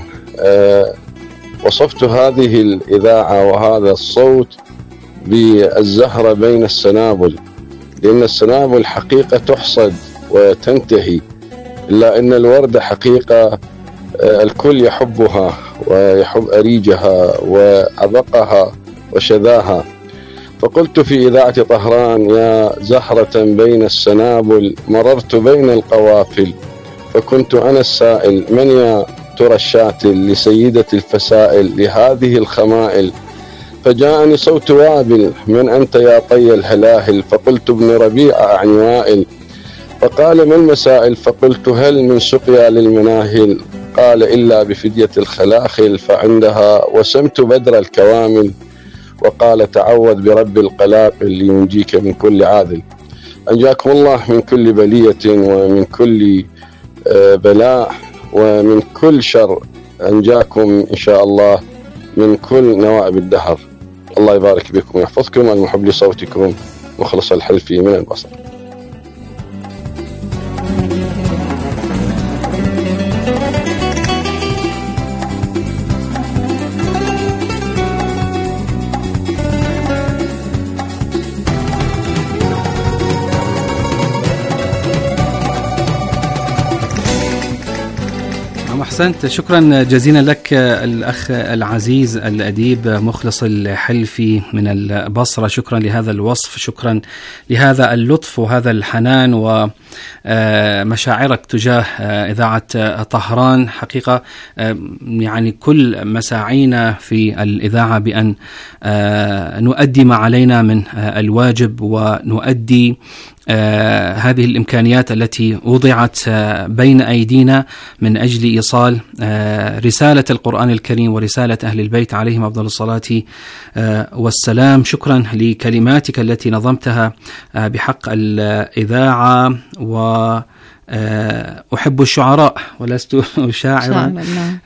[SPEAKER 13] وصفت هذه الإذاعة وهذا الصوت بالزهرة بين السنابل، لأن السنابل حقيقة تحصد وتنتهي، إلا أن الوردة حقيقة الكل يحبها ويحب أريجها وعبقها وشذاها. فقلت في إذاعة طهران: يا زهرة بين السنابل مررت بين القوافل، فكنت أنا السائل من يا ترى الشاتل لسيدة الفسائل لهذه الخمائل، فجاءني صوت وابل: من أنت يا طي الهلاهل؟ فقلت: ابن ربيعة عن وائل. فقال: ما المسائل؟ فقلت: هل من سقيا للمناهل؟ قال: إلا بفدية الخلاخل، فعندها وسمت بدر الكوامل. وقال: تعوذ برب القلاقل لينجيك من كل عاذل. أنجاكم الله من كل بلية ومن كل بلاء ومن كل شر، أنجاكم إن شاء الله من كل نوائب الدهر. الله يبارك بكم ويحفظكم. المحب لصوتكم مخلص الحلفي من البصر.
[SPEAKER 9] أحسنت، شكرا جزيلا لك الأخ العزيز الأديب مخلص الحلفي من البصرة. شكرا لهذا الوصف، شكرا لهذا اللطف وهذا الحنان ومشاعرك تجاه إذاعة طهران. حقيقة يعني كل مساعينا في الإذاعة بأن نؤدي ما علينا من الواجب ونؤدي هذه الإمكانيات التي وضعت بين أيدينا من أجل إيصال رسالة القرآن الكريم ورسالة أهل البيت عليهم أفضل الصلاة والسلام. شكرا لكلماتك التي نظمتها بحق الإذاعة، أحب الشعراء ولست شاعرا،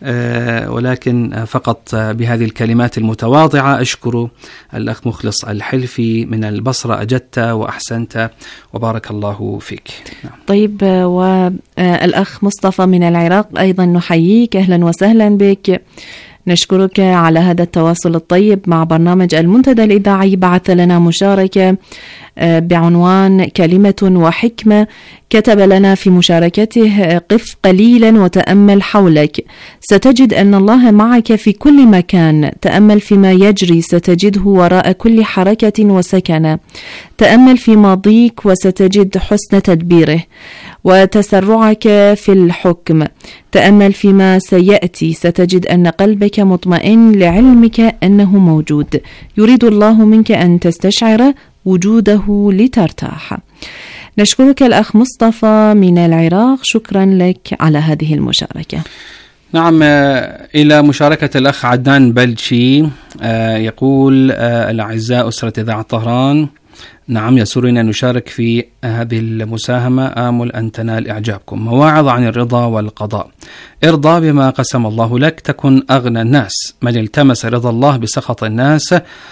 [SPEAKER 9] ولكن فقط بهذه الكلمات المتواضعة أشكر الأخ مخلص الحلفي من البصرة. أجدت وأحسنت وبارك الله فيك.
[SPEAKER 5] طيب، والأخ مصطفى من العراق أيضا نحييك، أهلا وسهلا بك. نشكرك على هذا التواصل الطيب مع برنامج المنتدى الإذاعي. بعث لنا مشاركة بعنوان كلمة وحكمة، كتب لنا في مشاركته: قف قليلا وتأمل حولك، ستجد أن الله معك في كل مكان. تأمل فيما يجري، ستجده وراء كل حركة وسكنة. تأمل في ماضيك وستجد حسن تدبيره وتسرعك في الحكم. تأمل فيما سيأتي، ستجد أن قلبك مطمئن لعلمك أنه موجود. يريد الله منك أن تستشعر وجوده لترتاح. نشكرك الأخ مصطفى من العراق، شكرا لك على هذه المشاركة.
[SPEAKER 9] نعم، إلى مشاركة الأخ عدنان بلشي. يقول: الأعزاء أسرة إذاعة طهران، نعم يسرنا نشارك في هذه المساهمة، آمل أن تنال إعجابكم. مواعظ عن الرضا والقضاء. ارضى بما قسم الله لك تكن أغنى الناس. من التمس رضا الله بسخط الناس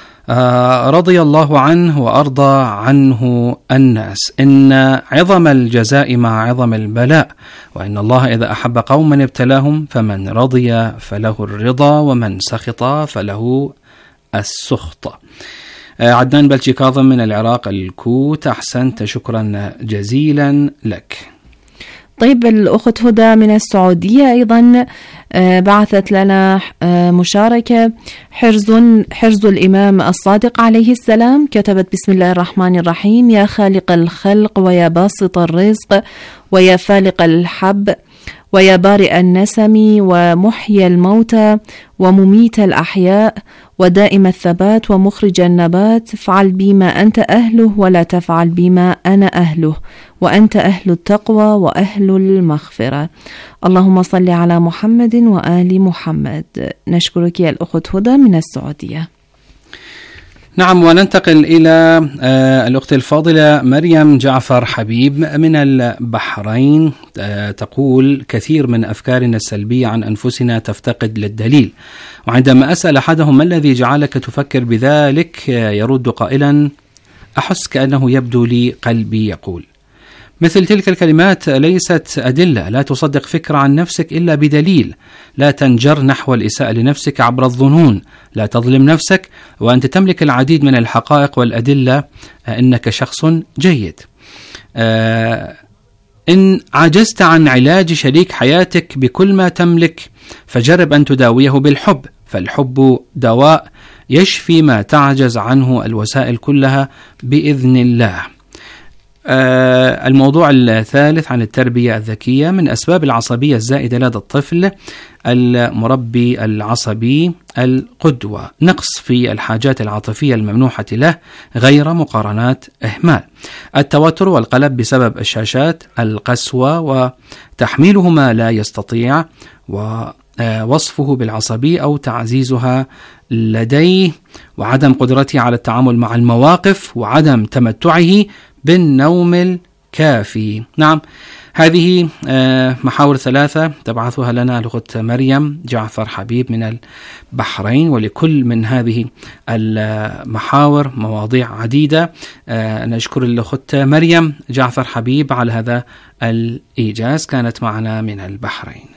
[SPEAKER 9] رضي الله عنه وأرضى عنه الناس. إن عظم الجزاء مع عظم البلاء، وإن الله إذا أحب قوما ابتلاهم، فمن رضي فله الرضا ومن سخط فله السخط. عدنان بلشي كاظم من العراق الكوت، أحسنت، شكرا جزيلا لك.
[SPEAKER 5] طيب، الأخت هدى من السعودية أيضا بعثت لنا مشاركة: حرز الإمام الصادق عليه السلام. كتبت: بسم الله الرحمن الرحيم. يا خالق الخلق ويا باسط الرزق ويا فالق الحب ويا بارئ النسم ومحيي الموتى ومميت الأحياء ودائم الثبات ومخرج النبات، افعل بي ما أنت أهله ولا تفعل بي ما أنا أهله، وأنت أهل التقوى وأهل المغفرة. اللهم صل على محمد وآل محمد. نشكرك يا الأخت هدى من السعودية.
[SPEAKER 9] نعم، وننتقل إلى الأخت الفاضلة مريم جعفر حبيب من البحرين. تقول: كثير من أفكارنا السلبية عن أنفسنا تفتقد للدليل، وعندما أسأل أحدهم ما الذي جعلك تفكر بذلك، يرد قائلا: أحس كأنه يبدو لي قلبي يقول. مثل تلك الكلمات ليست أدلة. لا تصدق فكرة عن نفسك إلا بدليل. لا تنجر نحو الإساءة لنفسك عبر الظنون. لا تظلم نفسك وأنت تملك العديد من الحقائق والأدلة إنك شخص جيد. إن عجزت عن علاج شريك حياتك بكل ما تملك، فجرب أن تداويه بالحب، فالحب دواء يشفي ما تعجز عنه الوسائل كلها بإذن الله. الموضوع الثالث عن التربية الذكية. من أسباب العصبية الزائدة لدى الطفل المربي العصبي القدوة، نقص في الحاجات العاطفية الممنوحة له، غير مقارنات، إهمال. التوتر والقلق بسبب الشاشات، القسوة وتحميله ما لا يستطيع، ووصفه بالعصبية أو تعزيزها لديه، وعدم قدرته على التعامل مع المواقف، وعدم تمتعه بالنوم الكافي. نعم، هذه محاور ثلاثة تبعثها لنا الأخت مريم جعفر حبيب من البحرين، ولكل من هذه المحاور مواضيع عديدة. نشكر الأخت مريم جعفر حبيب على هذا الإيجاز، كانت معنا من البحرين.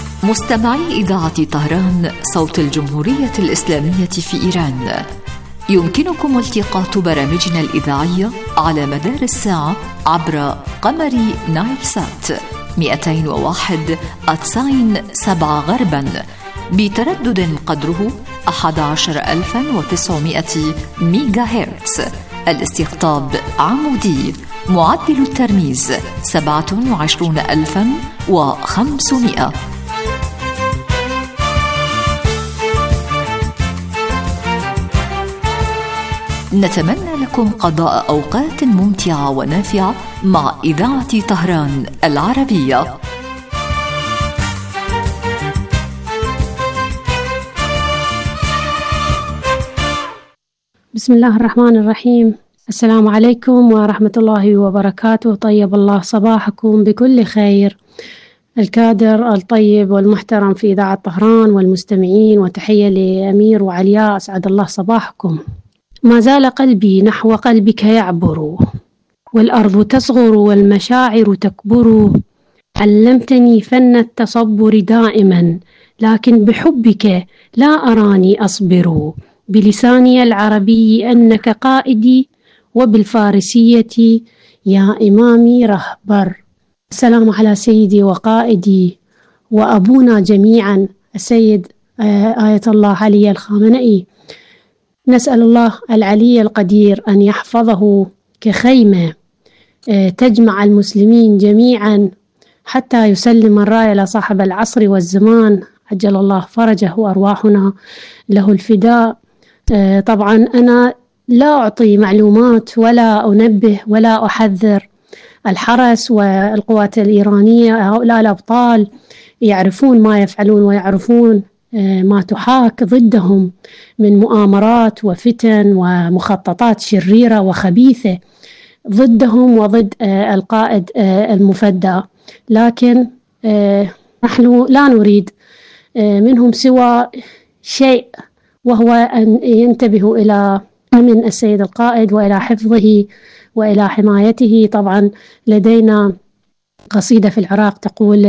[SPEAKER 6] مستمعي إذاعة طهران، صوت الجمهورية الإسلامية في إيران، يمكنكم التقاط برامجنا الإذاعية على مدار الساعة عبر قمر نايل سات 201.7 غربا بتردد قدره 11900 ميجا هرتز. الاستقطاب عمودي. معدل الترميز 27500. نتمنى لكم قضاء أوقات ممتعة ونافعة مع إذاعة طهران العربية.
[SPEAKER 14] بسم الله الرحمن الرحيم. السلام عليكم ورحمة الله وبركاته. طيب الله صباحكم بكل خير. الكادر الطيب والمحترم في إذاعة طهران والمستمعين، وتحية لأمير وعلياء، أسعد الله صباحكم. ما زال قلبي نحو قلبك يعبر، والأرض تصغر والمشاعر تكبر. علمتني فن التصبر دائما، لكن بحبك لا أراني أصبر. بلساني العربي أنك قائدي، وبالفارسية يا إمامي رهبر. السلام على سيدي وقائدي وأبونا جميعا السيد آية الله علي الخامنئي. نسأل الله العلي القدير أن يحفظه كخيمة تجمع المسلمين جميعا حتى يسلم الراية لصاحب العصر والزمان، عجل الله فرجه وأرواحنا له الفداء. طبعا أنا لا أعطي معلومات ولا أنبه ولا أحذر. الحرس والقوات الإيرانية هؤلاء الأبطال يعرفون ما يفعلون، ويعرفون ما تحاك ضدهم من مؤامرات وفتن ومخططات شريرة وخبيثة ضدهم وضد القائد المفدى. لكن نحن لا نريد منهم سوى شيء، وهو أن ينتبهوا إلى أمن السيد القائد وإلى حفظه وإلى حمايته. طبعا لدينا قصيدة في العراق تقول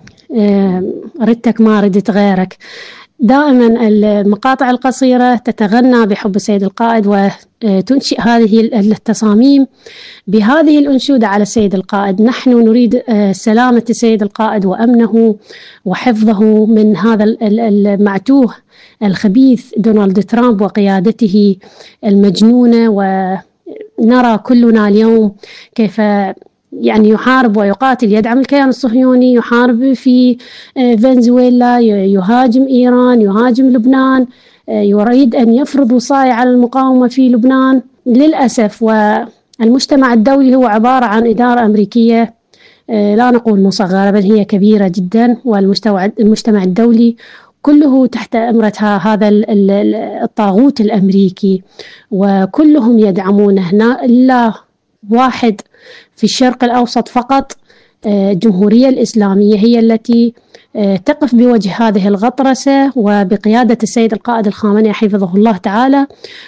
[SPEAKER 14] ردتك ما ردت غيرك. دائما المقاطع القصيرة تتغنى بحب السيد القائد وتنشئ هذه التصاميم بهذه الأنشودة على السيد القائد. نحن نريد سلامة السيد القائد وأمنه وحفظه من هذا المعتوه الخبيث دونالد ترامب وقيادته المجنونة. ونرى كلنا اليوم كيف يعني يحارب ويقاتل، يدعم الكيان الصهيوني، يحارب في فنزويلا، يهاجم إيران، يهاجم لبنان، يريد أن يفرض وصاية على المقاومة في لبنان. للأسف والمجتمع الدولي هو عبارة عن إدارة أمريكية، لا نقول مصغرة بل هي كبيرة جدا، والمجتمع الدولي كله تحت أمرة هذا الطاغوت الأمريكي، وكلهم يدعمونه إلا واحد في الشرق الأوسط فقط. الجمهورية الإسلامية هي التي تقف بوجه هذه الغطرسة وبقيادة السيد القائد الخامنئي حفظه الله تعالى،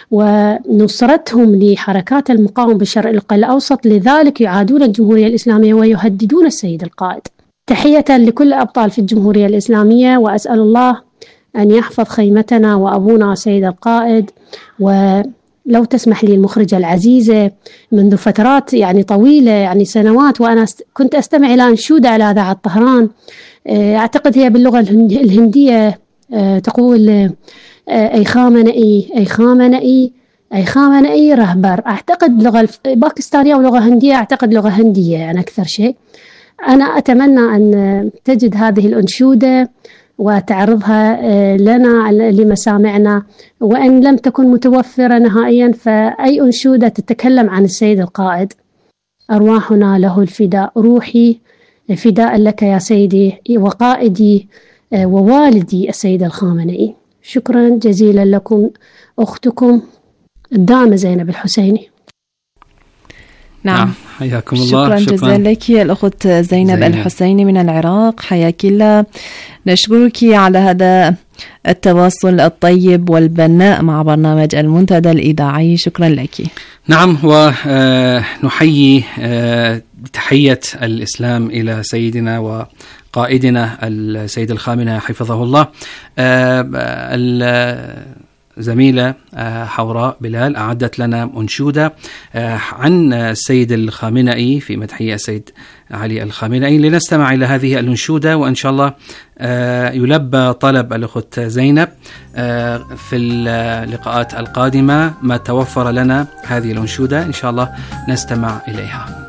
[SPEAKER 14] ونصرتهم لحركات المقاومة بالشرق الأوسط. لذلك يعادون الجمهورية الإسلامية ويهددون السيد القائد. تحية لكل أبطال في الجمهورية الإسلامية، وأسأل الله أن يحفظ خيمتنا وأبونا سيد القائد. ولو تسمح لي المخرجة العزيزة، منذ فترات يعني طويلة، يعني سنوات، وأنا كنت أستمع إلى أنشودة على إذاعة طهران، أعتقد هي باللغة الهندية، تقول أي خامنئي أي خامنئي أي خامنئي رهبر. أعتقد لغة باكستانية أو لغة هندية، أعتقد لغة هندية يعني أكثر شيء. أنا أتمنى أن تجد هذه الأنشودة وتعرضها لنا لمسامعنا، وإن لم تكن متوفرة نهائيا فأي أنشودة تتكلم عن السيد القائد. أرواحنا له الفداء، روحي فداء لك يا سيدي وقائدي ووالدي السيد الخامنئي. شكرا جزيلا لكم، أختكم الدامة زينب الحسيني.
[SPEAKER 5] نعم،
[SPEAKER 9] حياكم الله.
[SPEAKER 5] شكرا جزيلا لك الأخت زينب الحسيني من العراق، حياك الله. نشكرك على هذا التواصل الطيب والبناء مع برنامج المنتدى الإذاعي. شكرا لك.
[SPEAKER 9] نعم، ونحيي تحية الإسلام إلى سيدنا وقائدنا السيد الخامنئي حفظه الله. زميلة حوراء بلال أعدت لنا أنشودة عن السيد الخامنئي في مدحه السيد علي الخامنئي. لنستمع إلى هذه الأنشودة، وإن شاء الله يلبى طلب الأخت زينب في اللقاءات القادمة ما توفر لنا هذه الأنشودة إن شاء الله نستمع إليها.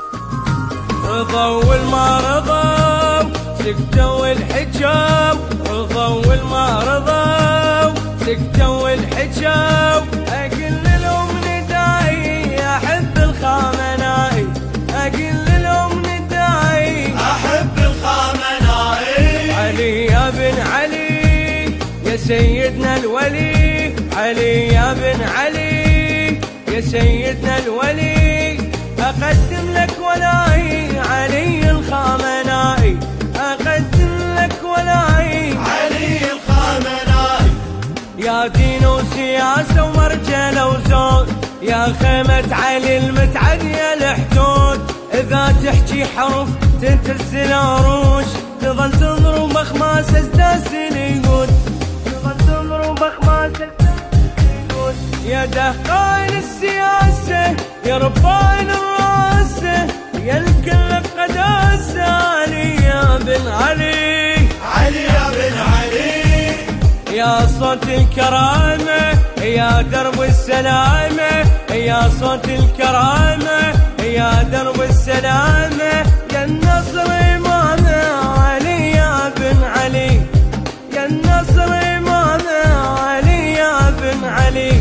[SPEAKER 15] رضوا والما رضوا سكتوا الحجاب، رضوا والما رضوا سكتوا الحجاب، أقل لهم نداي أحب الخامنائي، أقل لهم نداي أحب الخامنائي. علي يا بن علي يا سيدنا الولي، علي يا بن علي يا سيدنا الولي، أقدم لك ولاي علي الخامنائي، أقدم لك ولاي علي الخامنائي. يا دين وسياسة ومرجلة وزود، يا خيمة علي المتعدية الحدود، إذا تحكي حرف تنتز العروش، تظل تضرب بخماس أسداس اليهود، تظل تضرب بخماس اليهود. يا دهقان السياسة يا ربان الراسة، يا الكل قداسة علي يا بن علي، علي يا بن علي. يا صوت الكرامة يا درب السلامة، يا صوت الكرامة يا درب السلامة، يا النصر إمامة علي يا بن علي، يا النصر إمامة علي يا بن علي.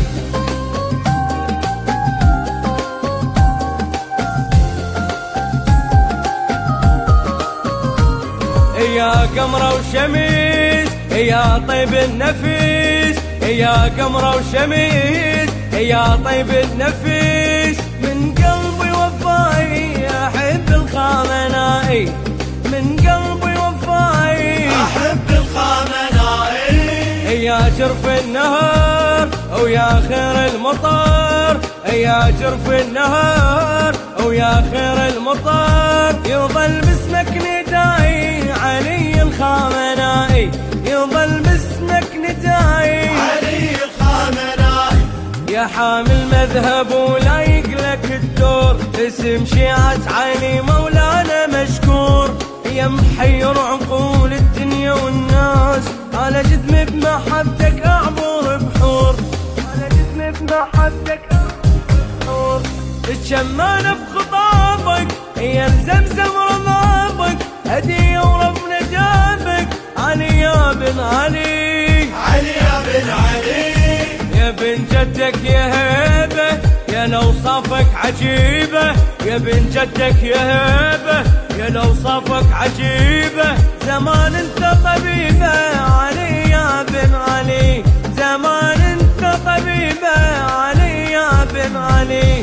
[SPEAKER 15] يا قمرة وشميس يا طيب النفيس، يا قمرة وشميس يا طيب النفيس، من قلبي وفاي أحب الخامنائي، من قلبي وفاي أحب الخامنائي. يا جرف النهار ويا خير المطر، يا جرف النهار ويا خير المطر، يظل باسمك نداي علي الخامنائي، يظل باسمك نداي علي الخامنائي. يا حامل مذهب ولا يقلك الدور، اسم شيعة علي مولانا مشكور، يا محير عقول الدنيا والناس، على جدم بمحبتك أعبر بحور، على جدم بمحبتك أعبر بحور. الشمان بخطابك يا الزمزم رضابك، هدية وربنا جابك علي يا بن علي، علي يا بن علي. يا بن جدك يا هيبة يا لوصافك عجيبة، يا بن جدك يا هيبة يا لوصافك عجيبة، زمان انت طبيبة علي يا بن علي، زمان انت طبيبة علي يا بن علي.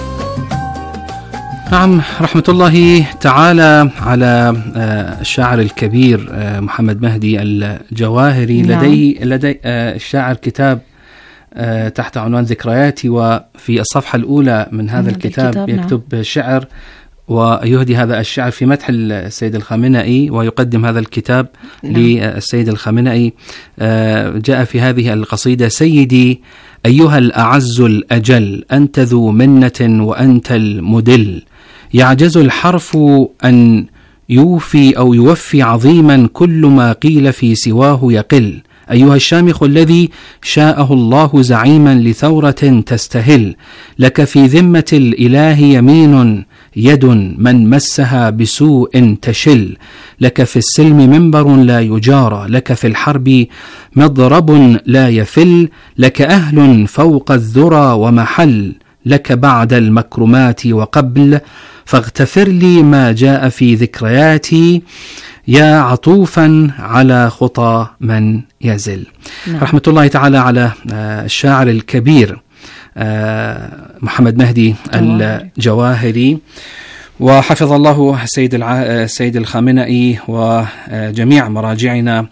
[SPEAKER 9] نعم، رحمة الله تعالى على الشاعر الكبير محمد مهدي الجواهري. نعم. لدي الشاعر كتاب تحت عنوان ذكرياتي، وفي الصفحة الأولى من هذا الكتاب يكتب نعم. شعر، ويهدي هذا الشعر في مدح السيد الخامنئي، ويقدم هذا الكتاب نعم. للسيد الخامنئي. جاء في هذه القصيدة: سيدي أيها الأعز الأجل، أنت ذو منة وأنت المدل، يعجز الحرف أن يوفي أو يوفي عظيما، كل ما قيل في سواه يقل، أيها الشامخ الذي شاءه الله زعيما لثورة تستهل، لك في ذمة الإله يمين، يد من مسها بسوء تشل، لك في السلم منبر لا يجارى، لك في الحرب مضرب لا يفل، لك أهل فوق الذرى ومحل، لك بعد المكرمات وقبل، فاغتفر لي ما جاء في ذكرياتي، يا عطوفا على خطى من يزل. نعم. رحمة الله تعالى على الشاعر الكبير محمد مهدي الجواهري، وحفظ الله السيد الخامنئي وجميع مراجعنا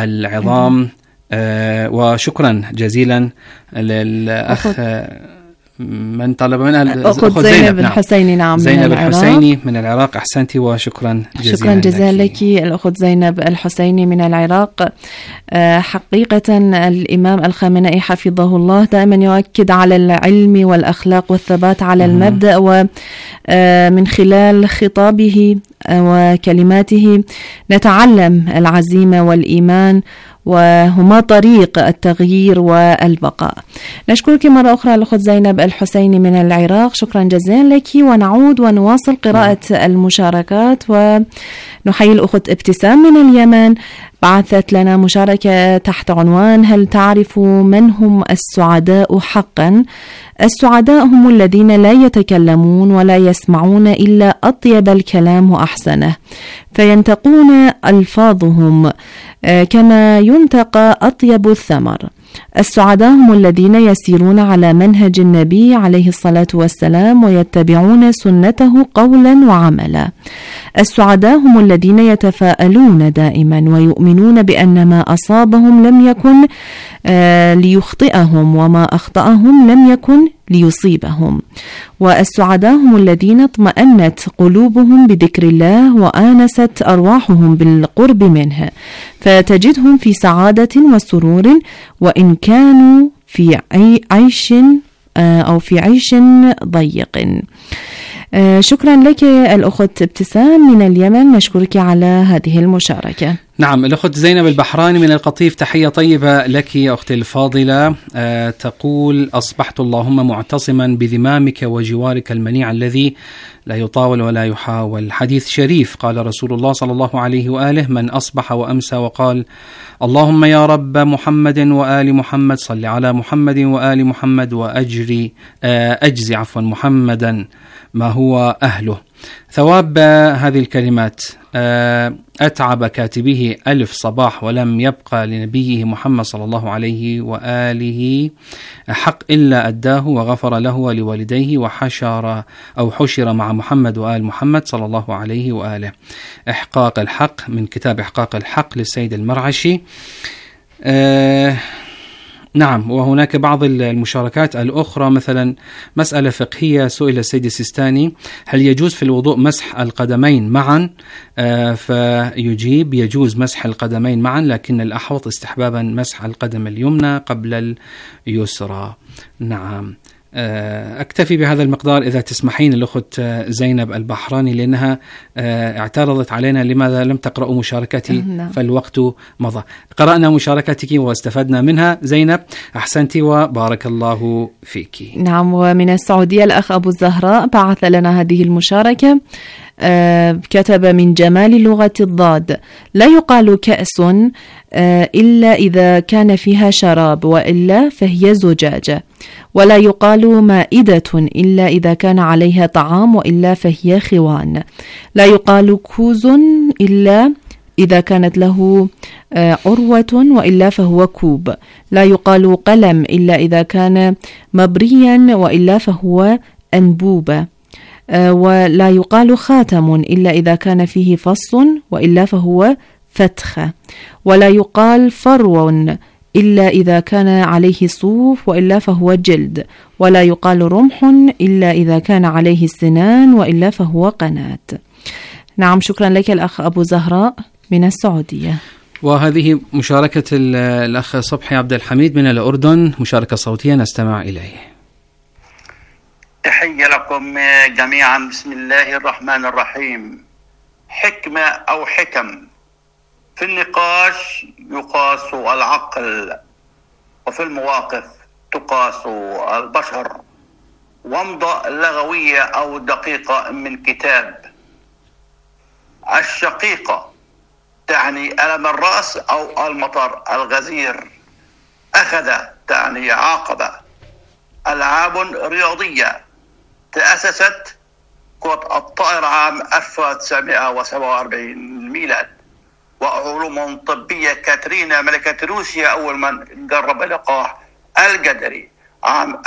[SPEAKER 9] العظام. وشكرا جزيلا للأخ من طلب منها
[SPEAKER 5] الأخت زينب الحسيني. نعم،
[SPEAKER 9] زينب الحسيني من العراق. أحسنتي وشكرا جزيلا.
[SPEAKER 5] شكرا جزيلا لك الأخت زينب الحسيني من العراق. حقيقة الإمام الخامنئي حفظه الله دائما يؤكد على العلم والأخلاق والثبات على المبدأ، ومن خلال خطابه وكلماته نتعلم العزيمة والإيمان، وهما طريق التغيير والبقاء. نشكرك مرة أخرى الأخت زينب الحسيني من العراق، شكرا جزيلا لك. ونعود ونواصل قراءة المشاركات، ونحيي الأخت ابتسام من اليمن، بعثت لنا مشاركة تحت عنوان: هل تعرف من هم السعداء حقا؟ السعداء هم الذين لا يتكلمون ولا يسمعون إلا أطيب الكلام وأحسنه، فينتقون ألفاظهم كما ينتقى أطيب الثمر. السعداء هم الذين يسيرون على منهج النبي عليه الصلاة والسلام ويتبعون سنته قولا وعملا. السعداء هم الذين يتفاءلون دائما ويؤمنون بأن ما أصابهم لم يكن ليخطئهم، وما أخطأهم لم يكن ليصيبهم. والسعداء هم الذين اطمأنت قلوبهم بذكر الله وآنست أرواحهم بالقرب منه، فتجدهم في سعادة وسرور وإن كانوا في عيش أو في عيش ضيق. شكرا لك الأخت ابتسام من اليمن، نشكرك على هذه المشاركة.
[SPEAKER 9] نعم، الأخت زينب البحراني من القطيف، تحية طيبة لك يا أختي الفاضلة. تقول: أصبحت اللهم معتصما بذمامك وجوارك المنيع الذي لا يطاول ولا يحاول. حديث شريف قال رسول الله صلى الله عليه وآله: من أصبح وأمسى وقال اللهم يا رب محمد وآل محمد صل على محمد وآل محمد أجزي محمدا ما هو أهله. ثواب هذه الكلمات أتعب كاتبه ألف صباح ولم يبقى لنبيه محمد صلى الله عليه وآله حق إلا أداه وغفر له ولوالديه حشر مع محمد وآل محمد صلى الله عليه وآله. إحقاق الحق من كتاب إحقاق الحق للسيد المرعشي. نعم، وهناك بعض المشاركات الأخرى، مثلا مسألة فقهية سئل السيد السيستاني: هل يجوز في الوضوء مسح القدمين معا؟ فيجيب: يجوز مسح القدمين معا، لكن الأحوط استحبابا مسح القدم اليمنى قبل اليسرى. نعم، أكتفي بهذا المقدار إذا تسمحين الأخت زينب البحراني، لأنها اعترضت علينا لماذا لم تقرأوا مشاركتي فالوقت مضى. قرأنا مشاركتك واستفدنا منها. زينب أحسنتي وبارك الله فيك.
[SPEAKER 5] نعم، ومن السعودية الأخ أبو الزهراء بعث لنا هذه المشاركة. كتب: من جمال لغة الضاد لا يقال كأس إلا إذا كان فيها شراب وإلا فهي زجاجة، ولا يقال مائدة إلا إذا كان عليها طعام وإلا فهي خوان، لا يقال كوز إلا إذا كانت له عروة وإلا فهو كوب، لا يقال قلم إلا إذا كان مبريا وإلا فهو أنبوبة، ولا يقال خاتم إلا إذا كان فيه فص وإلا فهو فتخة، ولا يقال فرو إلا إذا كان عليه صوف وإلا فهو جلد، ولا يقال رمح إلا إذا كان عليه سنان وإلا فهو قناة. نعم، شكرا لك الأخ أبو زهراء من السعودية.
[SPEAKER 9] وهذه مشاركة الأخ صبحي عبد الحميد من الأردن، مشاركة صوتية نستمع إليه.
[SPEAKER 16] تحية لكم جميعا. بسم الله الرحمن الرحيم. حكمة أو حكم في النقاش يقاس العقل، وفي المواقف تقاس البشر. ومضة لغوية أو دقيقة من كتاب. الشقيقة تعني ألم الرأس أو المطر الغزير. أخذ تعني عاقبة. ألعاب رياضية تأسست كرة الطائرة عام 1947 الميلاد. وعلوم طبية كاترينا ملكة روسيا أول من جرب اللقاح الجدري عام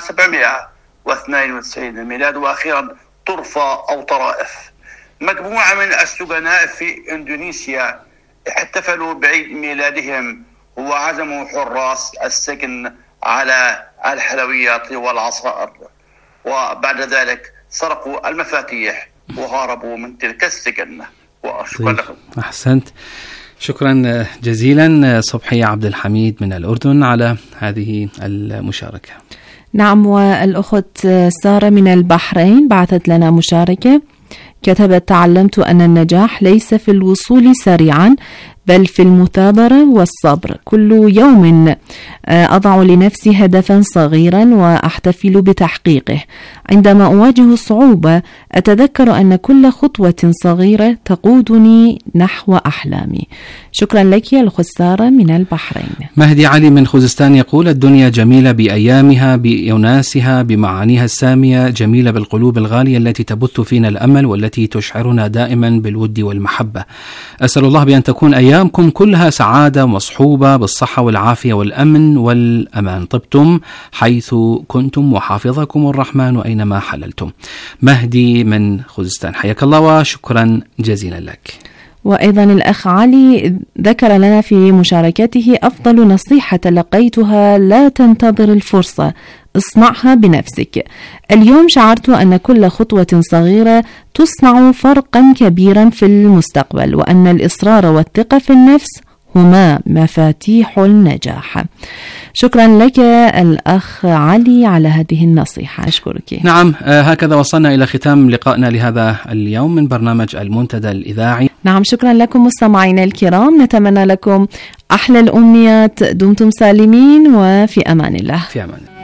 [SPEAKER 16] 1792 الميلاد. وأخيرا طرفة أو طرائف. مجموعة من السجناء في إندونيسيا احتفلوا بعيد ميلادهم وعزموا حراس السجن على الحلويات والعصائر، وبعد ذلك سرقوا المفاتيح وهربوا من تلك السجن. وشكرا لكم.
[SPEAKER 9] أحسنت، شكرا جزيلا صبحي عبد الحميد من الأردن على هذه المشاركة.
[SPEAKER 5] نعم، والأخت سارة من البحرين بعثت لنا مشاركة، كتبت: تعلمت أن النجاح ليس في الوصول سريعا بل في المثابرة والصبر. كل يوم أضع لنفسي هدفا صغيرا وأحتفل بتحقيقه. عندما أواجه صعوبة أتذكر أن كل خطوة صغيرة تقودني نحو أحلامي. شكرا لك يا الأخت سارة من البحرين.
[SPEAKER 9] مهدي علي من خوزستان يقول: الدنيا جميلة بأيامها بأناسها بمعانيها السامية، جميلة بالقلوب الغالية التي تبث فينا الأمل والتي تشعرنا دائما بالود والمحبة. أسأل الله بأن تكون أيامكم كلها سعادة مصحوبة بالصحة والعافية والأمن والأمان. طبتم حيث كنتم وحافظكم الرحمن أينما حللتم. مهدي من خوزستان، حياك الله وشكرا جزيلا لك.
[SPEAKER 5] وأيضا الأخ علي ذكر لنا في مشاركته: أفضل نصيحة تلقيتها لا تنتظر الفرصة، اصنعها بنفسك. اليوم شعرت أن كل خطوة صغيرة تصنع فرقا كبيرا في المستقبل، وأن الإصرار والثقة في النفس هما مفاتيح النجاح. شكرا لك الأخ علي على هذه النصيحة، أشكرك.
[SPEAKER 9] نعم، هكذا وصلنا إلى ختام لقائنا لهذا اليوم من برنامج المنتدى الإذاعي.
[SPEAKER 5] نعم، شكرا لكم مستمعينا الكرام، نتمنى لكم أحلى الأمنيات، دمتم سالمين وفي أمان الله.
[SPEAKER 9] في أمان الله.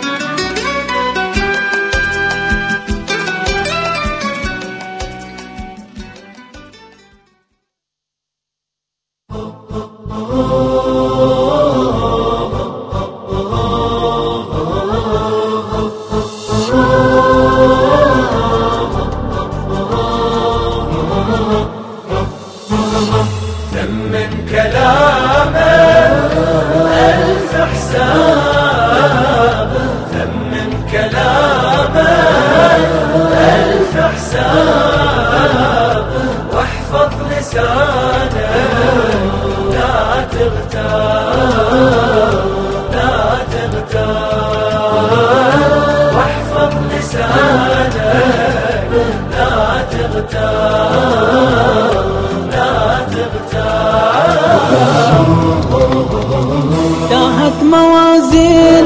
[SPEAKER 17] تاهت موازين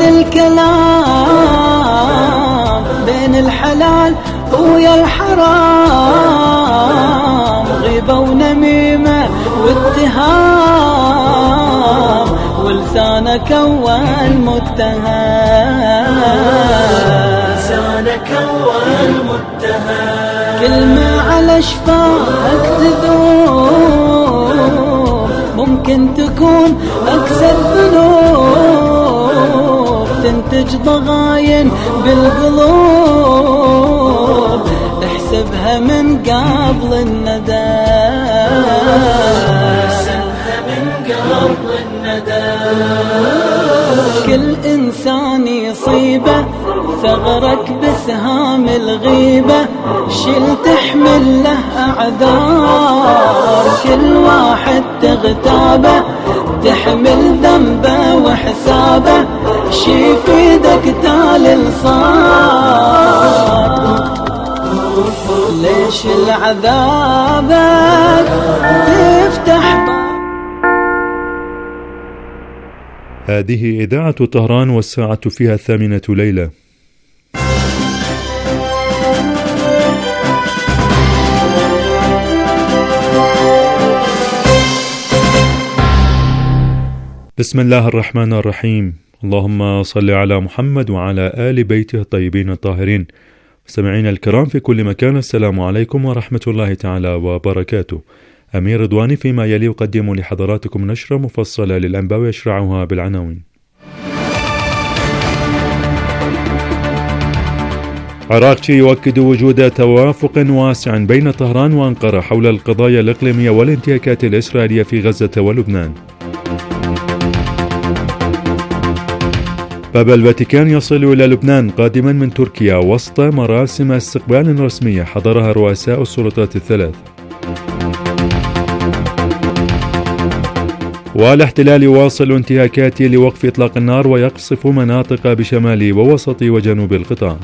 [SPEAKER 17] الكلام بين الحلال ويا الحرام، غيبة ونميمة واتهام، ولسانك أول متهم، لسانك أول متهم، كلمة على شفاك تذوب، ممكن تكون أكثر ذنوب، تنتج ضغاين بالقلوب، احسبها من قبل الندم، احسبها من قبل الندم، كل إنسان يصيبه ثغرك بسهام الغيبة، شل تحمل له أعذار، كل واحد تغتابه تحمل ذنبه وحسابه، شي في ايدك تالي صار، ليش العذابك تفتح.
[SPEAKER 1] هذه إذاعة طهران والساعة فيها 8 ليلة. بسم الله الرحمن الرحيم. اللهم صل على محمد وعلى آل بيته الطيبين الطاهرين. مستمعينا الكرام في كل مكان، السلام عليكم ورحمة الله تعالى وبركاته. أمير رضواني فيما يلي يقدم لحضراتكم نشرة مفصلة للأنباء ويشرعها بالعناوين. عراقشي يؤكد وجود توافق واسع بين طهران وأنقرة حول القضايا الإقليمية والانتهاكات الإسرائيلية في غزة ولبنان. بابا الفاتيكان يصل إلى لبنان قادما من تركيا وسط مراسم استقبال رسمية حضرها رؤساء السلطات الثلاث. والاحتلال يواصل انتهاكاته لوقف إطلاق النار ويقصف مناطق بشمال ووسط وجنوب القطاع.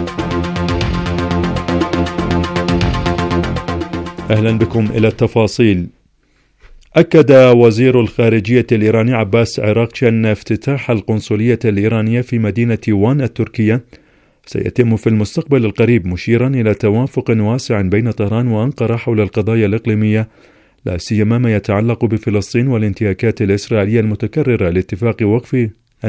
[SPEAKER 1] أهلا بكم إلى التفاصيل. أكد وزير الخارجية الإيراني عباس عراقشي افتتاح القنصلية الإيرانية في مدينة وان التركية سيتم في المستقبل القريب، مشيرا إلى توافق واسع بين طهران وأنقرة حول القضايا الإقليمية، لا سيما ما يتعلق بفلسطين والانتهاكات الإسرائيلية المتكررة لاتفاق وقف